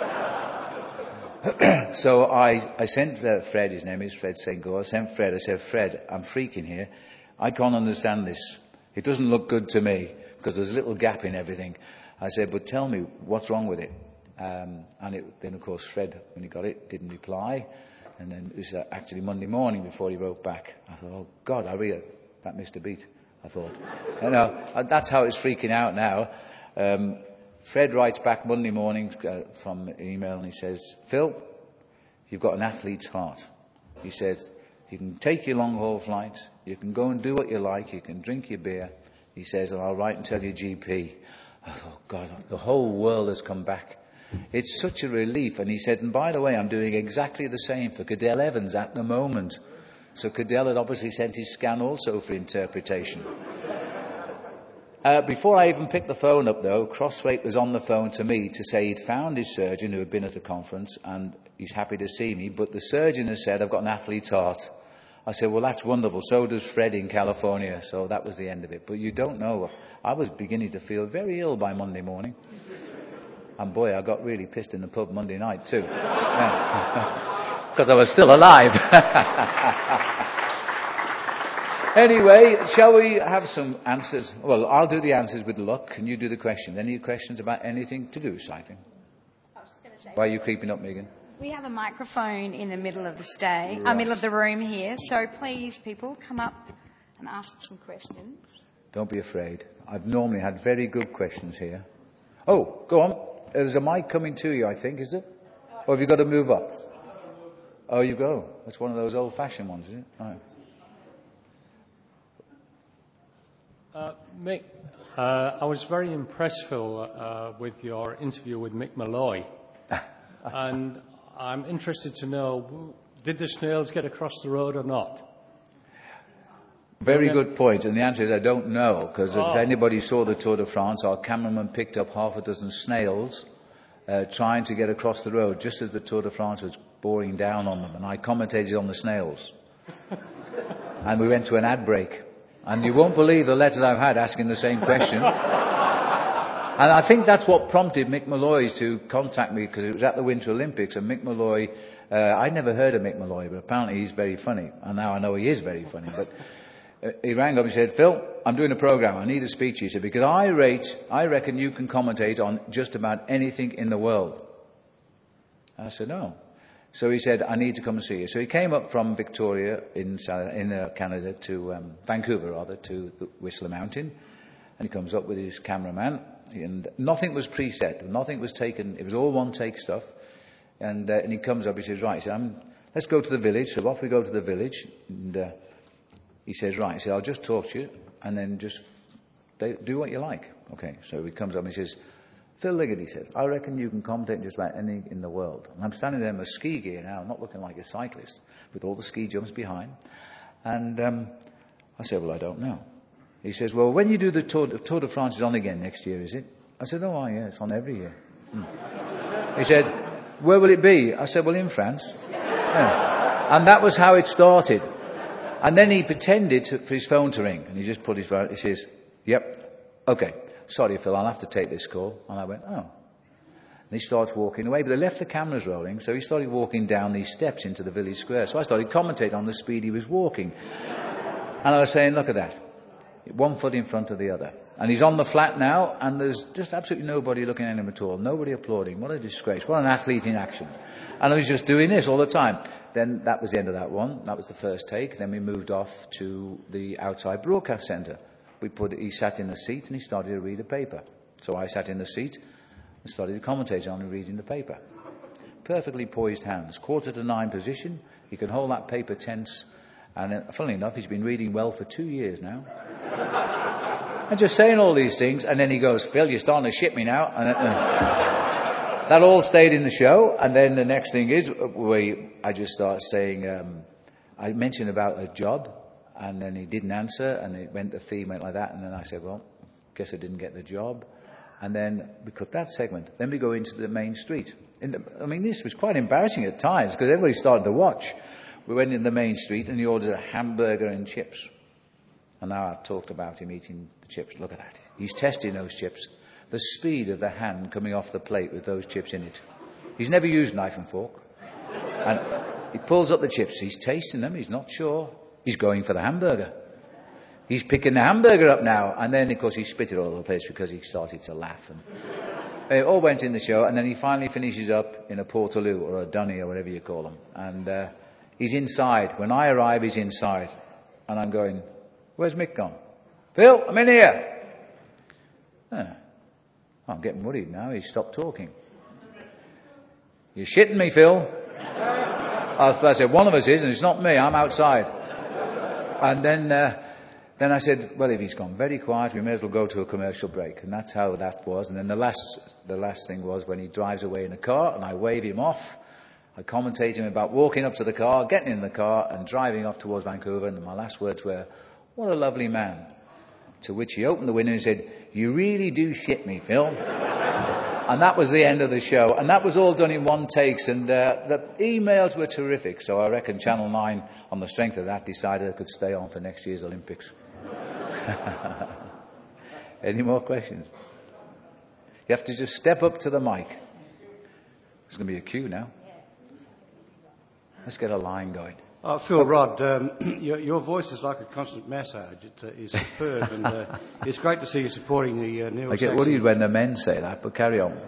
So I, I sent uh, Fred, his name is Fred Senghor, I sent Fred, I said, "Fred, I'm freaking here. I can't understand this. It doesn't look good to me, because there's a little gap in everything." I said, "But tell me, what's wrong with it?" Um, and it, then, of course, Fred, when he got it, didn't reply. And then it was uh, actually Monday morning before he wrote back. I thought, oh, God, I read that Mister Beat, I thought. You know, that's how it's freaking out now. Um, Fred writes back Monday morning uh, from email, and he says, Phil, you've got an athlete's heart. He says, you can take your long-haul flights, you can go and do what you like, you can drink your beer. He says, and I'll write and tell your G P. I thought, God, the whole world has come back. It's such a relief. And he said, and by the way, I'm doing exactly the same for Cadell Evans at the moment. So Cadell had obviously sent his scan also for interpretation. Uh, before I even picked the phone up, though, Crosswaite was on the phone to me to say he'd found his surgeon who had been at a conference, and he's happy to see me. But the surgeon has said, I've got an athlete's heart. I said, well, that's wonderful. So does Fred in California. So that was the end of it. But you don't know. I was beginning to feel very ill by Monday morning. And boy, I got really pissed in the pub Monday night too. Because I was still alive. Anyway, shall we have some answers? Well, I'll do the answers with luck. Can you do the questions? Any questions about anything to do with cycling? I was just going to say, Why are you creeping up, Megan? we have a microphone in the middle of the stage, uh, Right. middle of the room here. So please, people, come up and ask some questions. Don't be afraid. I've normally had very good questions here. Oh, go on. There's a mic coming to you, I think, is it? Or have you got to move up? Oh, you go. That's one of those old-fashioned ones, is it? Right. Uh, Mick, uh, I was very impressed, Phil, uh, with your interview with Mick Malloy. And I'm interested to know, did the snails get across the road or not? Very good point, and the answer is I don't know, because Oh. if anybody saw the Tour de France, our cameraman picked up half a dozen snails uh, trying to get across the road just as the Tour de France was boring down on them, and I commentated on the snails. And we went to an ad break, and you won't believe the letters I've had asking the same question. And I think that's what prompted Mick Malloy to contact me, because it was at the Winter Olympics, and Mick Malloy, uh, I'd never heard of Mick Malloy, but apparently he's very funny, and now I know he is very funny, but Uh, he rang up and said, Phil, I'm doing a programme, I need a speech. He said, because I rate, I reckon you can commentate on just about anything in the world. I said, no. So he said, I need to come and see you. So he came up from Victoria in, in uh, Canada to, um, Vancouver rather, to Whistler Mountain. And he comes up with his cameraman, and nothing was preset, nothing was taken, it was all one take stuff. And, uh, and he comes up, he says, right, he said, I'm, let's go to the village. So off we go to the village, and uh, he says, right, he said, I'll just talk to you, and then just do what you like. Okay, so he comes up and he says, Phil Liggett, he says, I reckon you can commentate just about anything in the world. And I'm standing there in my ski gear now, I'm not looking like a cyclist, with all the ski jumps behind. And um, I said, well, I don't know. He says, well, when you do the Tour, the Tour de France is on again next year, is it? I said, oh, yeah, it's on every year. Hmm. He said, where will it be? I said, well, in France. Yeah. And that was how it started. And then he pretended to, for his phone to ring, and he just put his phone, he says, yep, okay, sorry, Phil, I'll have to take this call. And I went, oh. And he starts walking away, but they left the cameras rolling, so he started walking down these steps into the village square. So I started commentating on the speed he was walking. And I was saying, look at that, one foot in front of the other. And he's on the flat now, and there's just absolutely nobody looking at him at all, nobody applauding. What a disgrace, what an athlete in action. And I was just doing this all the time. Then that was the end of that one. That was the first take. Then we moved off to the outside broadcast centre. We put, he sat in a seat and he started to read a paper. So I sat in the seat and started to commentate on and reading the paper. Perfectly poised hands. Quarter to nine position. He can hold that paper tense. And uh, funnily enough, he's been reading well for two years now. And just saying all these things. And then he goes, Phil, you're starting to shit me now. And uh, that all stayed in the show, and then the next thing is, we, I just start saying, um, I mentioned about a job, and then he didn't answer, and it went, the theme went like that, and then I said, well, guess I didn't get the job. And then we cut that segment. Then we go into the main street. In the, I mean, this was quite embarrassing at times, because everybody started to watch. We went in the main street, and he ordered a hamburger and chips. And now I've talked about him eating the chips. Look at that. He's testing those chips. The speed of the hand coming off the plate with those chips in it. He's never used knife and fork. And he pulls up the chips. He's tasting them. He's not sure. He's going for the hamburger. He's picking the hamburger up now. And then, of course, he spit it all over the place because he started to laugh. And it all went in the show. And then he finally finishes up in a portaloo or a dunny or whatever you call them. And uh, He's inside. When I arrive, he's inside. And I'm going, where's Mick gone? Phil, I'm in here. Oh, I'm getting worried now. He's stopped talking. You're shitting me, Phil. I said, one of us is, and it's not me. I'm outside. And then, uh, then I said, well, if he's gone very quiet, we may as well go to a commercial break. And that's how that was. And then the last, the last thing was when he drives away in a car, and I wave him off. I commentate him about walking up to the car, getting in the car, and driving off towards Vancouver. And my last words were, what a lovely man. To which he opened the window and said, you really do shit me, Phil. And that was the end of the show. And that was all done in one takes. And uh, the emails were terrific. So I reckon Channel nine, on the strength of that, decided I could stay on for next year's Olympics. Any more questions? You have to just step up to the mic. There's going to be a queue now. Let's get a line going. Oh, Phil Rod, um, your, your voice is like a constant massage. It uh, is superb, and uh, it's great to see you supporting the uh, Neil I get worried when the men say that, but carry on.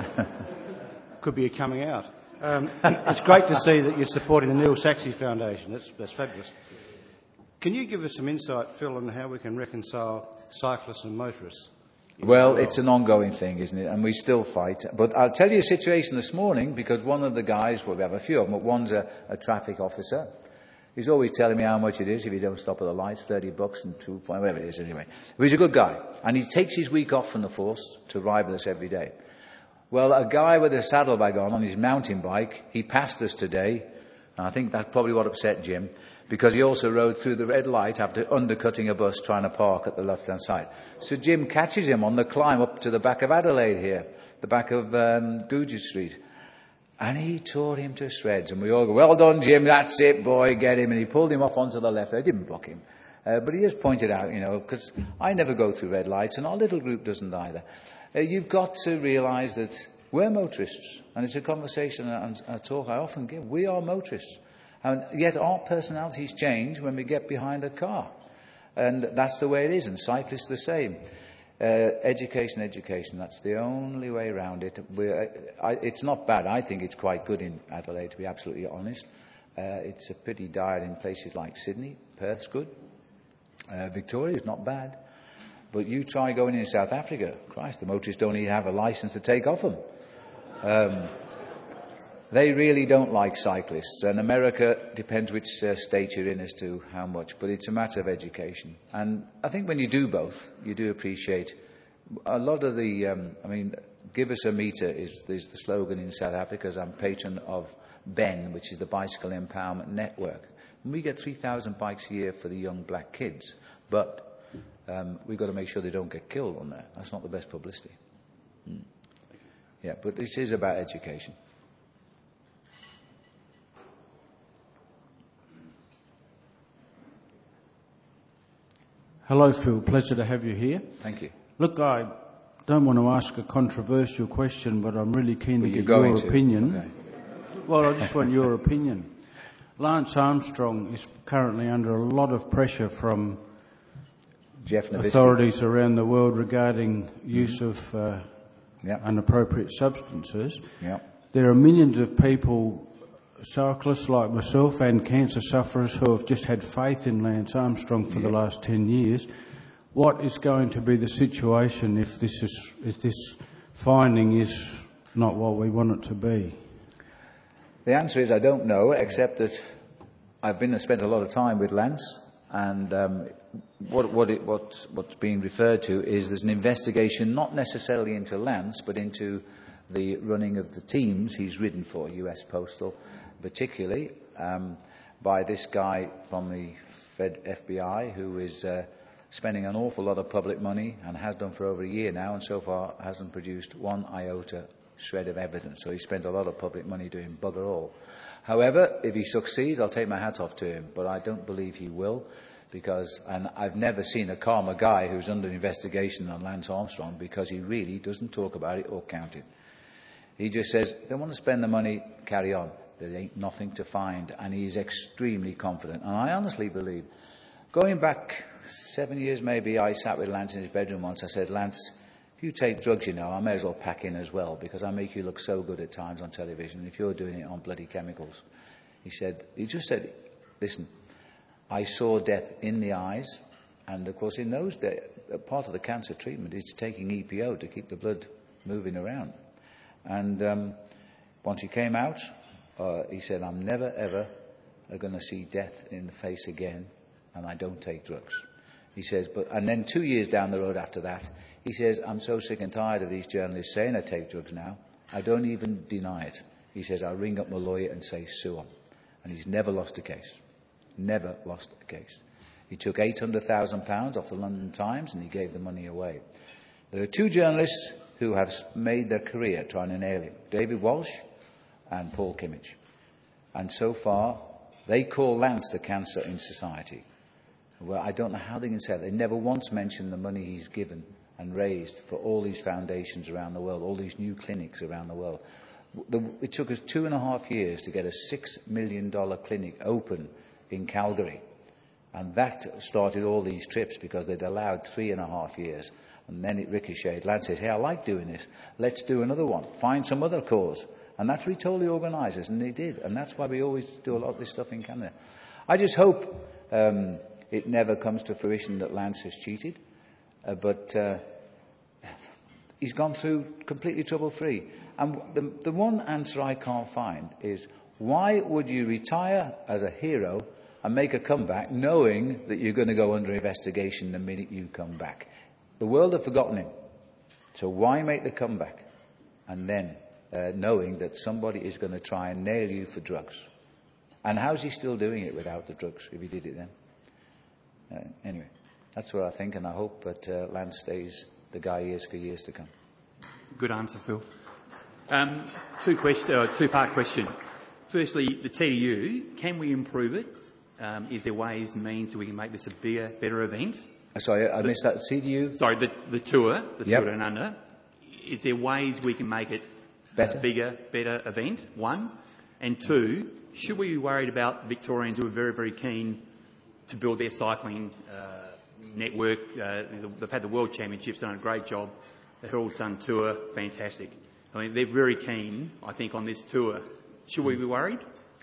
Could be a coming out. Um, it's great to see that you're supporting the Neil Saxey Foundation. That's, that's fabulous. Can you give us some insight, Phil, on how we can reconcile cyclists and motorists? Well, it's an ongoing thing, isn't it? And we still fight. But I'll tell you a situation this morning, because one of the guys, well, we have a few of them, but one's a, a traffic officer. He's always telling me how much it is if you don't stop at the lights, thirty bucks and two point, whatever it is anyway. But he's a good guy. And he takes his week off from the force to ride with us every day. Well, a guy with a saddlebag on, on his mountain bike, he passed us today. And I think that's probably what upset Jim, because he also rode through the red light after undercutting a bus trying to park at the left-hand side. So Jim catches him on the climb up to the back of Adelaide here, the back of um, Goodge Street. And he tore him to shreds. And we all go, well done, Jim, that's it, boy, get him. And he pulled him off onto the left. I didn't block him. Uh, but he just pointed out, you know, because I never go through red lights, and our little group doesn't either. Uh, you've got to realise that we're motorists. And it's a conversation and a talk I often give. We are motorists. And yet our personalities change when we get behind a car. And that's the way it is. And cyclists the same. Uh, education, education. That's the only way around it. We're, I, it's not bad. I think it's quite good in Adelaide, to be absolutely honest. Uh, it's a pretty dire in places like Sydney. Perth's good. Uh, Victoria's not bad. But you try going in South Africa. Christ, the motorists don't even have a licence to take off them. Um, they really don't like cyclists. And America depends which uh, state you're in as to how much. But it's a matter of education. And I think when you do both, you do appreciate a lot of the, um, I mean, give us a metre is, is the slogan in South Africa, as I'm patron of B E N, which is the Bicycle Empowerment Network. And we get three thousand bikes a year for the young black kids. But um, we've got to make sure they don't get killed on there. That's not the best publicity. Mm. Yeah, but this is about education. Hello, Phil. Pleasure to have you here. Thank you. Look, I don't want to ask a controversial question, but I'm really keen Well, to you're get your going to. opinion. Okay. Well, I just want your opinion. Lance Armstrong is currently under a lot of pressure from Jeff Novitzky. authorities around the world regarding use Mm-hmm. of uh, Yep. inappropriate substances. Yep. There are millions of people, cyclists like myself and cancer sufferers, who have just had faith in Lance Armstrong for Yep. the last ten years. What is going to be the situation if this is if this finding is not what we want it to be? The answer is I don't know, except that I've been spent a lot of time with Lance, and um, what, what it, what, what's being referred to is there's an investigation not necessarily into Lance, but into the running of the teams he's ridden for, U S Postal particularly, um, by this guy from the Fed F B I who is uh, spending an awful lot of public money and has done for over a year now, and so far hasn't produced one iota shred of evidence. So he spent a lot of public money doing bugger all. However, if he succeeds, I'll take my hat off to him, but I don't believe he will, because, and I've never seen a calmer guy who's under investigation than Lance Armstrong, because he really doesn't talk about it or count it. He just says, they want to spend the money, carry on. There ain't nothing to find, and he's extremely confident. And I honestly believe, going back seven years maybe, I sat with Lance in his bedroom once. I said, Lance, if you take drugs, you know, I may as well pack in as well, because I make you look so good at times on television if you're doing it on bloody chemicals. He said, he just said, listen, I saw death in the eyes, and of course in those days, part of the cancer treatment is taking E P O to keep the blood moving around. And um, once he came out, uh, he said, I'm never ever going to see death in the face again, and I don't take drugs. He says, but, and then two years down the road after that, he says, I'm so sick and tired of these journalists saying I take drugs now, I don't even deny it. He says, I'll ring up my lawyer and say, sue him. And he's never lost a case. Never lost a case. He took eight hundred thousand pounds off the London Times and he gave the money away. There are two journalists who have made their career trying to nail him, David Walsh and Paul Kimmage. And so far, they call Lance the cancer in society. Well, I don't know how they can say that. They never once mentioned the money he's given and raised for all these foundations around the world, all these new clinics around the world. The, it took us two and a half years to get a six million dollars clinic open in Calgary. And that started all these trips because they'd allowed three and a half years. And then it ricocheted. Lance says, hey, I like doing this. Let's do another one. Find some other cause. And that's what he told the organisers, and they did. And that's why we always do a lot of this stuff in Canada. I just hope um, it never comes to fruition that Lance has cheated. Uh, but uh, he's gone through completely trouble-free. And the, the one answer I can't find is, why would you retire as a hero and make a comeback knowing that you're going to go under investigation the minute you come back? The world have forgotten him. So why make the comeback and then uh, knowing that somebody is going to try and nail you for drugs? And how's he still doing it without the drugs if he did it then? Uh, anyway, that's what I think, and I hope that uh, Lance stays the guy he is for years to come. Good answer, Phil. Um, two question, uh, two-part question. Firstly, the T D U, can we improve it? Um, is there ways and means that we can make this a bigger, better event? Sorry, I the, missed that. C D U? Sorry, the, the tour, the Yep. Tour Down Under. Is there ways we can make it Better. a bigger, better event, one? And two, should we be worried about Victorians who are very, very keen to build their cycling uh, network? Uh, they've had the World Championships, done a great job. The Herald Sun Tour, fantastic. I mean, they're very keen, I think, on this tour. Should we be worried?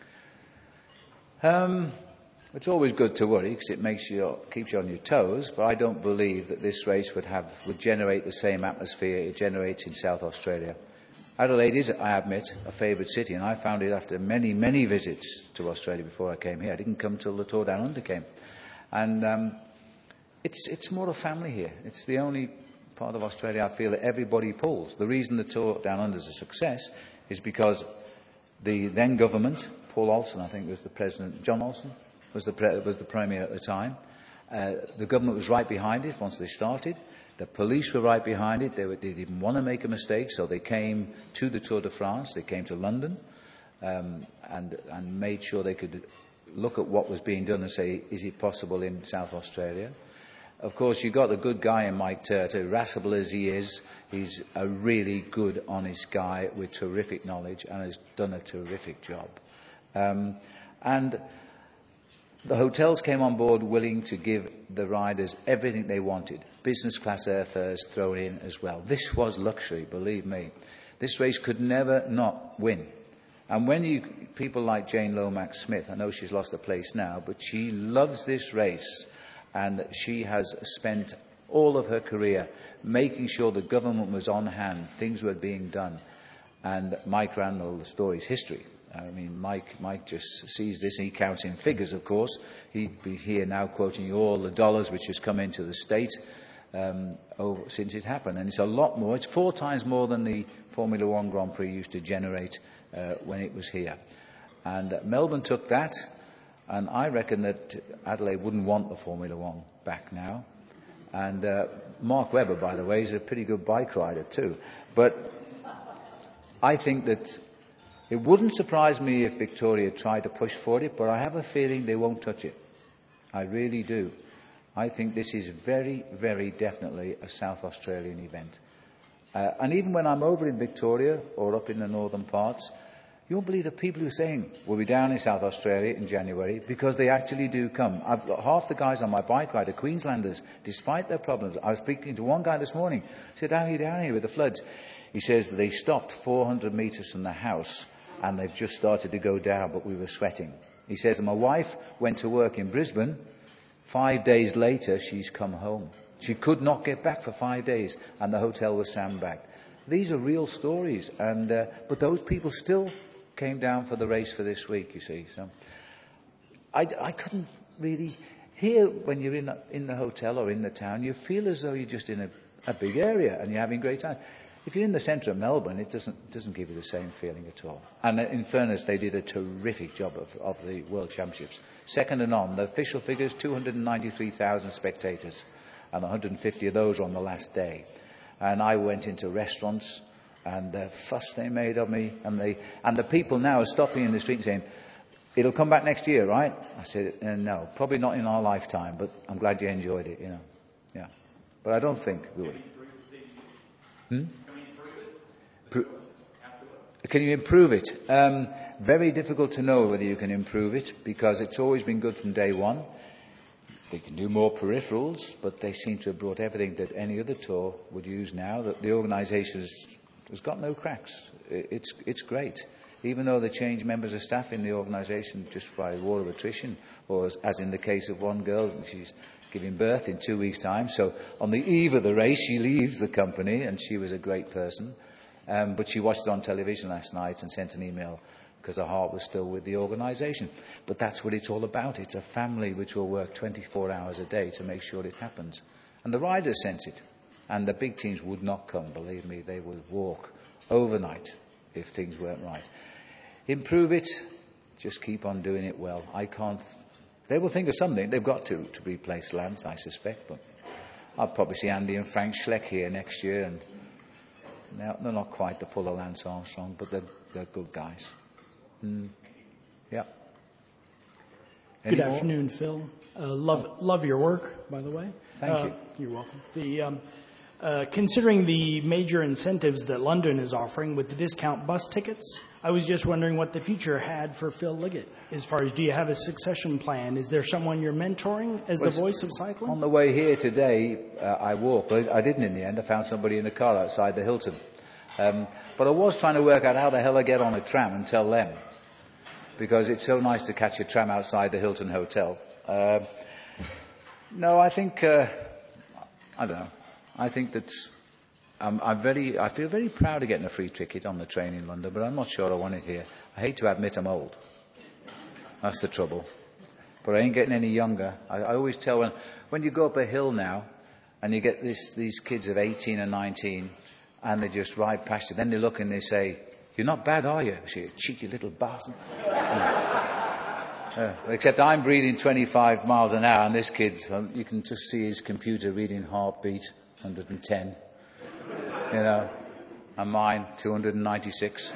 Um, it's always good to worry because it makes you, keeps you on your toes, but I don't believe that this race would have would generate the same atmosphere it generates in South Australia. Adelaide is, I admit, a favourite city, and I found it after many, many visits to Australia before I came here. I didn't come till the Tour Down Under came. And um, it's, it's more a family here. It's the only part of Australia I feel that everybody pulls. The reason the Tour Down Under is a success is because the then government, Paul Olsen, I think was the president, John Olsen was the, pre- was the premier at the time. Uh, the government was right behind it once they started. The police were right behind it. They, were, they didn't want to make a mistake, so they came to the Tour de France. They came to London um, and, and made sure they could look at what was being done and say, is it possible in South Australia? Of course, you've got the good guy in Mike Turter, irascible as he is. He's a really good, honest guy with terrific knowledge and has done a terrific job. Um, and the hotels came on board willing to give the riders everything they wanted. Business class airfares thrown in as well. This was luxury, believe me. This race could never not win. And when you, people like Jane Lomax-Smith, I know she's lost her place now, but she loves this race. And she has spent all of her career making sure the government was on hand, things were being done. And Mike Randall, the story's history. I mean, Mike, Mike just sees this, and he counts in figures, of course. He'd be here now quoting you all the dollars which has come into the state um, over, since it happened. And it's a lot more. It's four times more than the Formula One Grand Prix used to generate uh, when it was here. And uh, Melbourne took that. And I reckon that Adelaide wouldn't want the Formula One back now. And uh, Mark Webber, by the way, is a pretty good bike rider too. But I think that it wouldn't surprise me if Victoria tried to push for it, but I have a feeling they won't touch it. I really do. I think this is very, very definitely a South Australian event. Uh, and even when I'm over in Victoria or up in the northern parts, you won't believe the people who are saying, we'll be down in South Australia in January, because they actually do come. I've got half the guys on my bike ride are Queenslanders, despite their problems. I was speaking to one guy this morning, he said, how are you down here with the floods? He says they stopped four hundred metres from the house and they've just started to go down, but we were sweating. He says, my wife went to work in Brisbane. Five days later, she's come home. She could not get back for five days, and the hotel was sandbagged. These are real stories, and uh, but those people still came down for the race for this week, you see. So I, I couldn't really... Here, when you're in, in the hotel or in the town, you feel as though you're just in a, a big area and you're having a great time. If you're in the centre of Melbourne, it doesn't doesn't give you the same feeling at all. And in fairness, they did a terrific job of, of the World Championships. Second and on, the official figures, two hundred ninety-three thousand spectators, and one hundred fifty of those were on the last day. And I went into restaurants, and the fuss they made of me, and they and the people now are stopping in the street and saying, it'll come back next year, right? I said, uh, no, probably not in our lifetime, but I'm glad you enjoyed it, you know. Yeah. But I don't think we would. Hmm? Can you improve it? Um, very difficult to know whether you can improve it, because it's always been good from day one. They can do more peripherals, but they seem to have brought everything that any other tour would use now. That the organisation has, has got no cracks. It's it's great. Even though they change members of staff in the organisation just by war of attrition, or as, as in the case of one girl, she's giving birth in two weeks' time. So on the eve of the race, she leaves the company, and she was a great person. Um, but she watched it on television last night and sent an email because her heart was still with the organisation. But that's what it's all about. It's a family which will work twenty-four hours a day to make sure it happens. And the riders sense it. And the big teams would not come, believe me. They would walk overnight if things weren't right. Improve it, just keep on doing it well. I can't... They will think of something. They've got to, to replace Lance, I suspect. But I'll probably see Andy and Frank Schleck here next year. And now, they're not quite the pull of Lance Armstrong, but they're, they're good guys. Mm. Yeah. Any Good more? afternoon, Phil. Uh, love love your work, by the way. Thank uh, you. You're welcome. The, um, uh, considering the major incentives that London is offering with the discount bus tickets, I was just wondering what the future had for Phil Liggett. As far as, do you have a succession plan? Is there someone you're mentoring as Well, the voice of cycling? On the way here today, uh, I walked, but I didn't in the end. I found somebody in the car outside the Hilton. Um, but I was trying to work out how the hell I get on a tram and tell them, because it's so nice to catch a tram outside the Hilton Hotel. Uh, no, I think, uh, I don't know. I think that um, I'm very, I feel very proud of getting a free ticket on the train in London, but I'm not sure I want it here. I hate to admit I'm old. That's the trouble. But I ain't getting any younger. I, I always tell when, when you go up a hill now, and you get this, these kids of eighteen and nineteen, and they just ride past you, then they look and they say, you're not bad, are you? I say, you cheeky little bastard. uh, except I'm breathing twenty-five miles an hour, and this kid's, um, you can just see his computer reading heartbeat, one hundred ten. You know, and mine, two hundred ninety-six.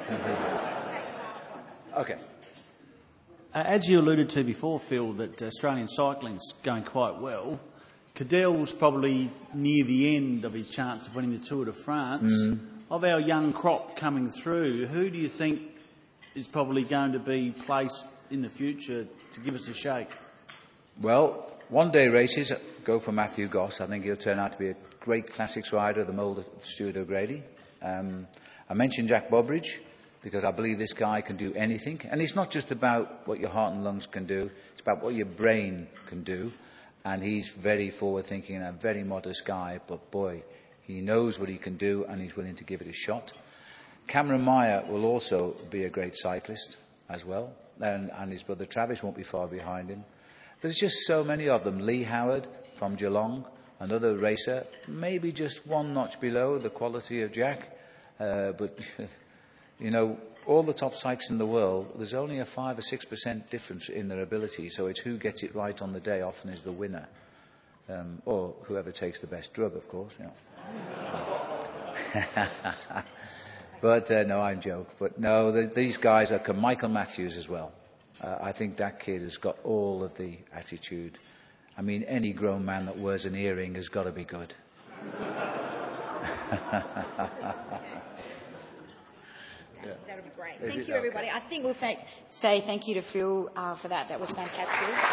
Okay. Uh, as you alluded to before, Phil, that Australian cycling's going quite well. Cadell's probably near the end of his chance of winning the Tour de France. Mm-hmm. Of our young crop coming through, who do you think is probably going to be placed in the future to give us a shake? Well, one-day races go for Matthew Goss. I think he'll turn out to be a great classics rider, the mould of Stuart O'Grady. Um, I mentioned Jack Bobridge because I believe this guy can do anything. And it's not just about what your heart and lungs can do, it's about what your brain can do. And he's very forward-thinking and a very modest guy, but boy, he knows what he can do and he's willing to give it a shot. Cameron Meyer will also be a great cyclist as well, and, and his brother Travis won't be far behind him. There's just so many of them. Lee Howard from Geelong, another racer, maybe just one notch below the quality of Jack. Uh, but, you know, all the top cyclists in the world, there's only a five or six percent difference in their ability. So it's who gets it right on the day often is the winner. Um, or whoever takes the best drug, of course. You know. But, uh, no, I'm joking. But, no, the, these guys are Michael Matthews as well. Uh, I think that kid has got all of the attitude. I mean, any grown man that wears an earring has got to be good. Yeah. That would be great. Is thank it? you, everybody. Okay. I think we'll thank, say thank you to Phil uh, for that. That was fantastic. Thank you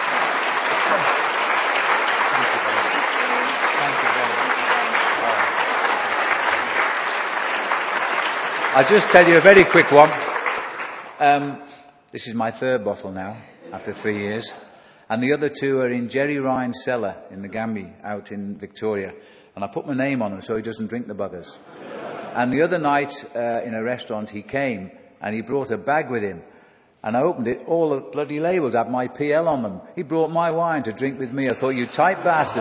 very much. Thank you very much. I'll just tell you a very quick one. Um, this is my third bottle now, after three years. And the other two are in Jerry Ryan's cellar in the Gambie out in Victoria. And I put my name on them so he doesn't drink the buggers. And the other night uh, in a restaurant he came and he brought a bag with him. And I opened it, all the bloody labels had my P L on them. He brought my wine to drink with me. I thought, you tight bastard.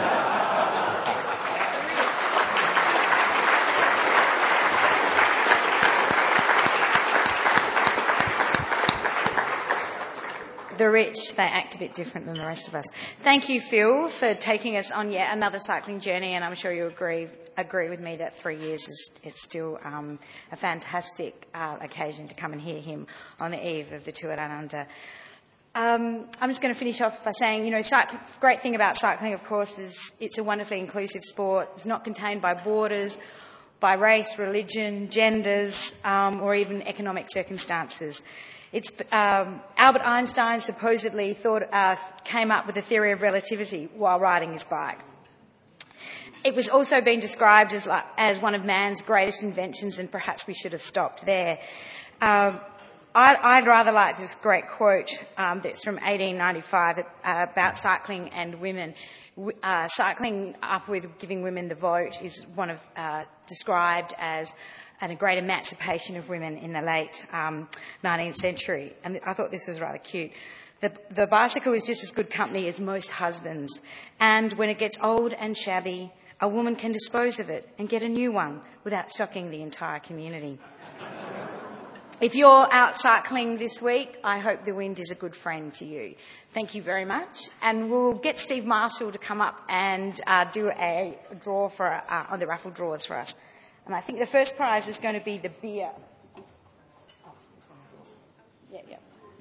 The rich, they act a bit different than the rest of us. Thank you, Phil, for taking us on yet another cycling journey, and I'm sure you agree agree with me that three years is, is still um, a fantastic uh, occasion to come and hear him on the eve of the Tour Down Under. Um, I'm just going to finish off by saying, you know, cycling, great thing about cycling, of course, is it's a wonderfully inclusive sport. It's not contained by borders, by race, religion, genders, um, or even economic circumstances. It's, um, Albert Einstein supposedly thought, uh, came up with the theory of relativity while riding his bike. It was also been described as, like, as one of man's greatest inventions, and perhaps we should have stopped there. Um, I'd, I'd rather like this great quote um, that's from eighteen ninety-five uh, about cycling and women. Uh, cycling up with giving women the vote is one of uh, described as and a great emancipation of women in the late um, nineteenth century. And I thought this was rather cute. The, the bicycle is just as good company as most husbands. And when it gets old and shabby, a woman can dispose of it and get a new one without shocking the entire community. If you're out cycling this week, I hope the wind is a good friend to you. Thank you very much. And we'll get Steve Marshall to come up and uh, do a draw for uh, on the raffle draws for us. And I think the first prize is going to be the beer. Oh, yeah, yeah.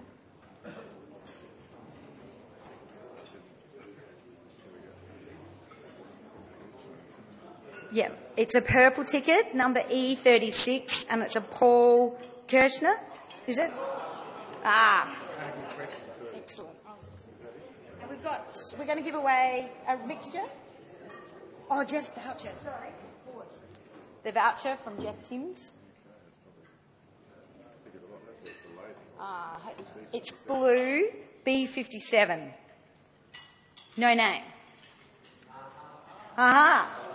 Yeah, it's a purple ticket, number E thirty-six, and it's a Paul Kirchner, is it? Ah, excellent. And we've got, we're going to give away a mixture. Oh, Jeff's voucher, sorry. The voucher from Jeff Timms. Uh, it's blue, B fifty-seven. No name. Aha. Uh-huh.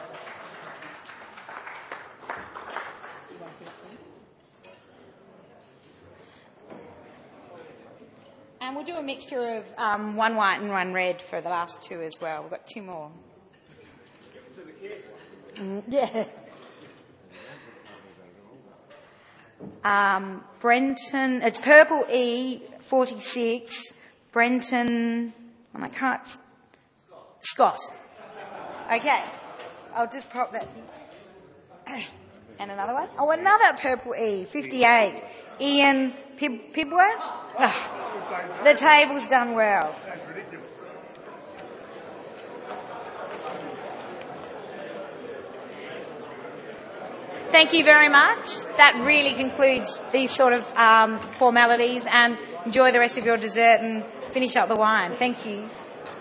And we'll do a mixture of um, one white and one red for the last two as well. We've got two more. Mm, yeah. Um, Brenton, it's purple E forty-six. Brenton, oh, I can't. Scott. Okay. I'll just prop that. And another one. Oh, another purple E, fifty-eight. Ian Pib- Pibworth? Oh, the table's done well. Thank you very much. That really concludes these sort of um, formalities, and enjoy the rest of your dessert and finish up the wine. Thank you.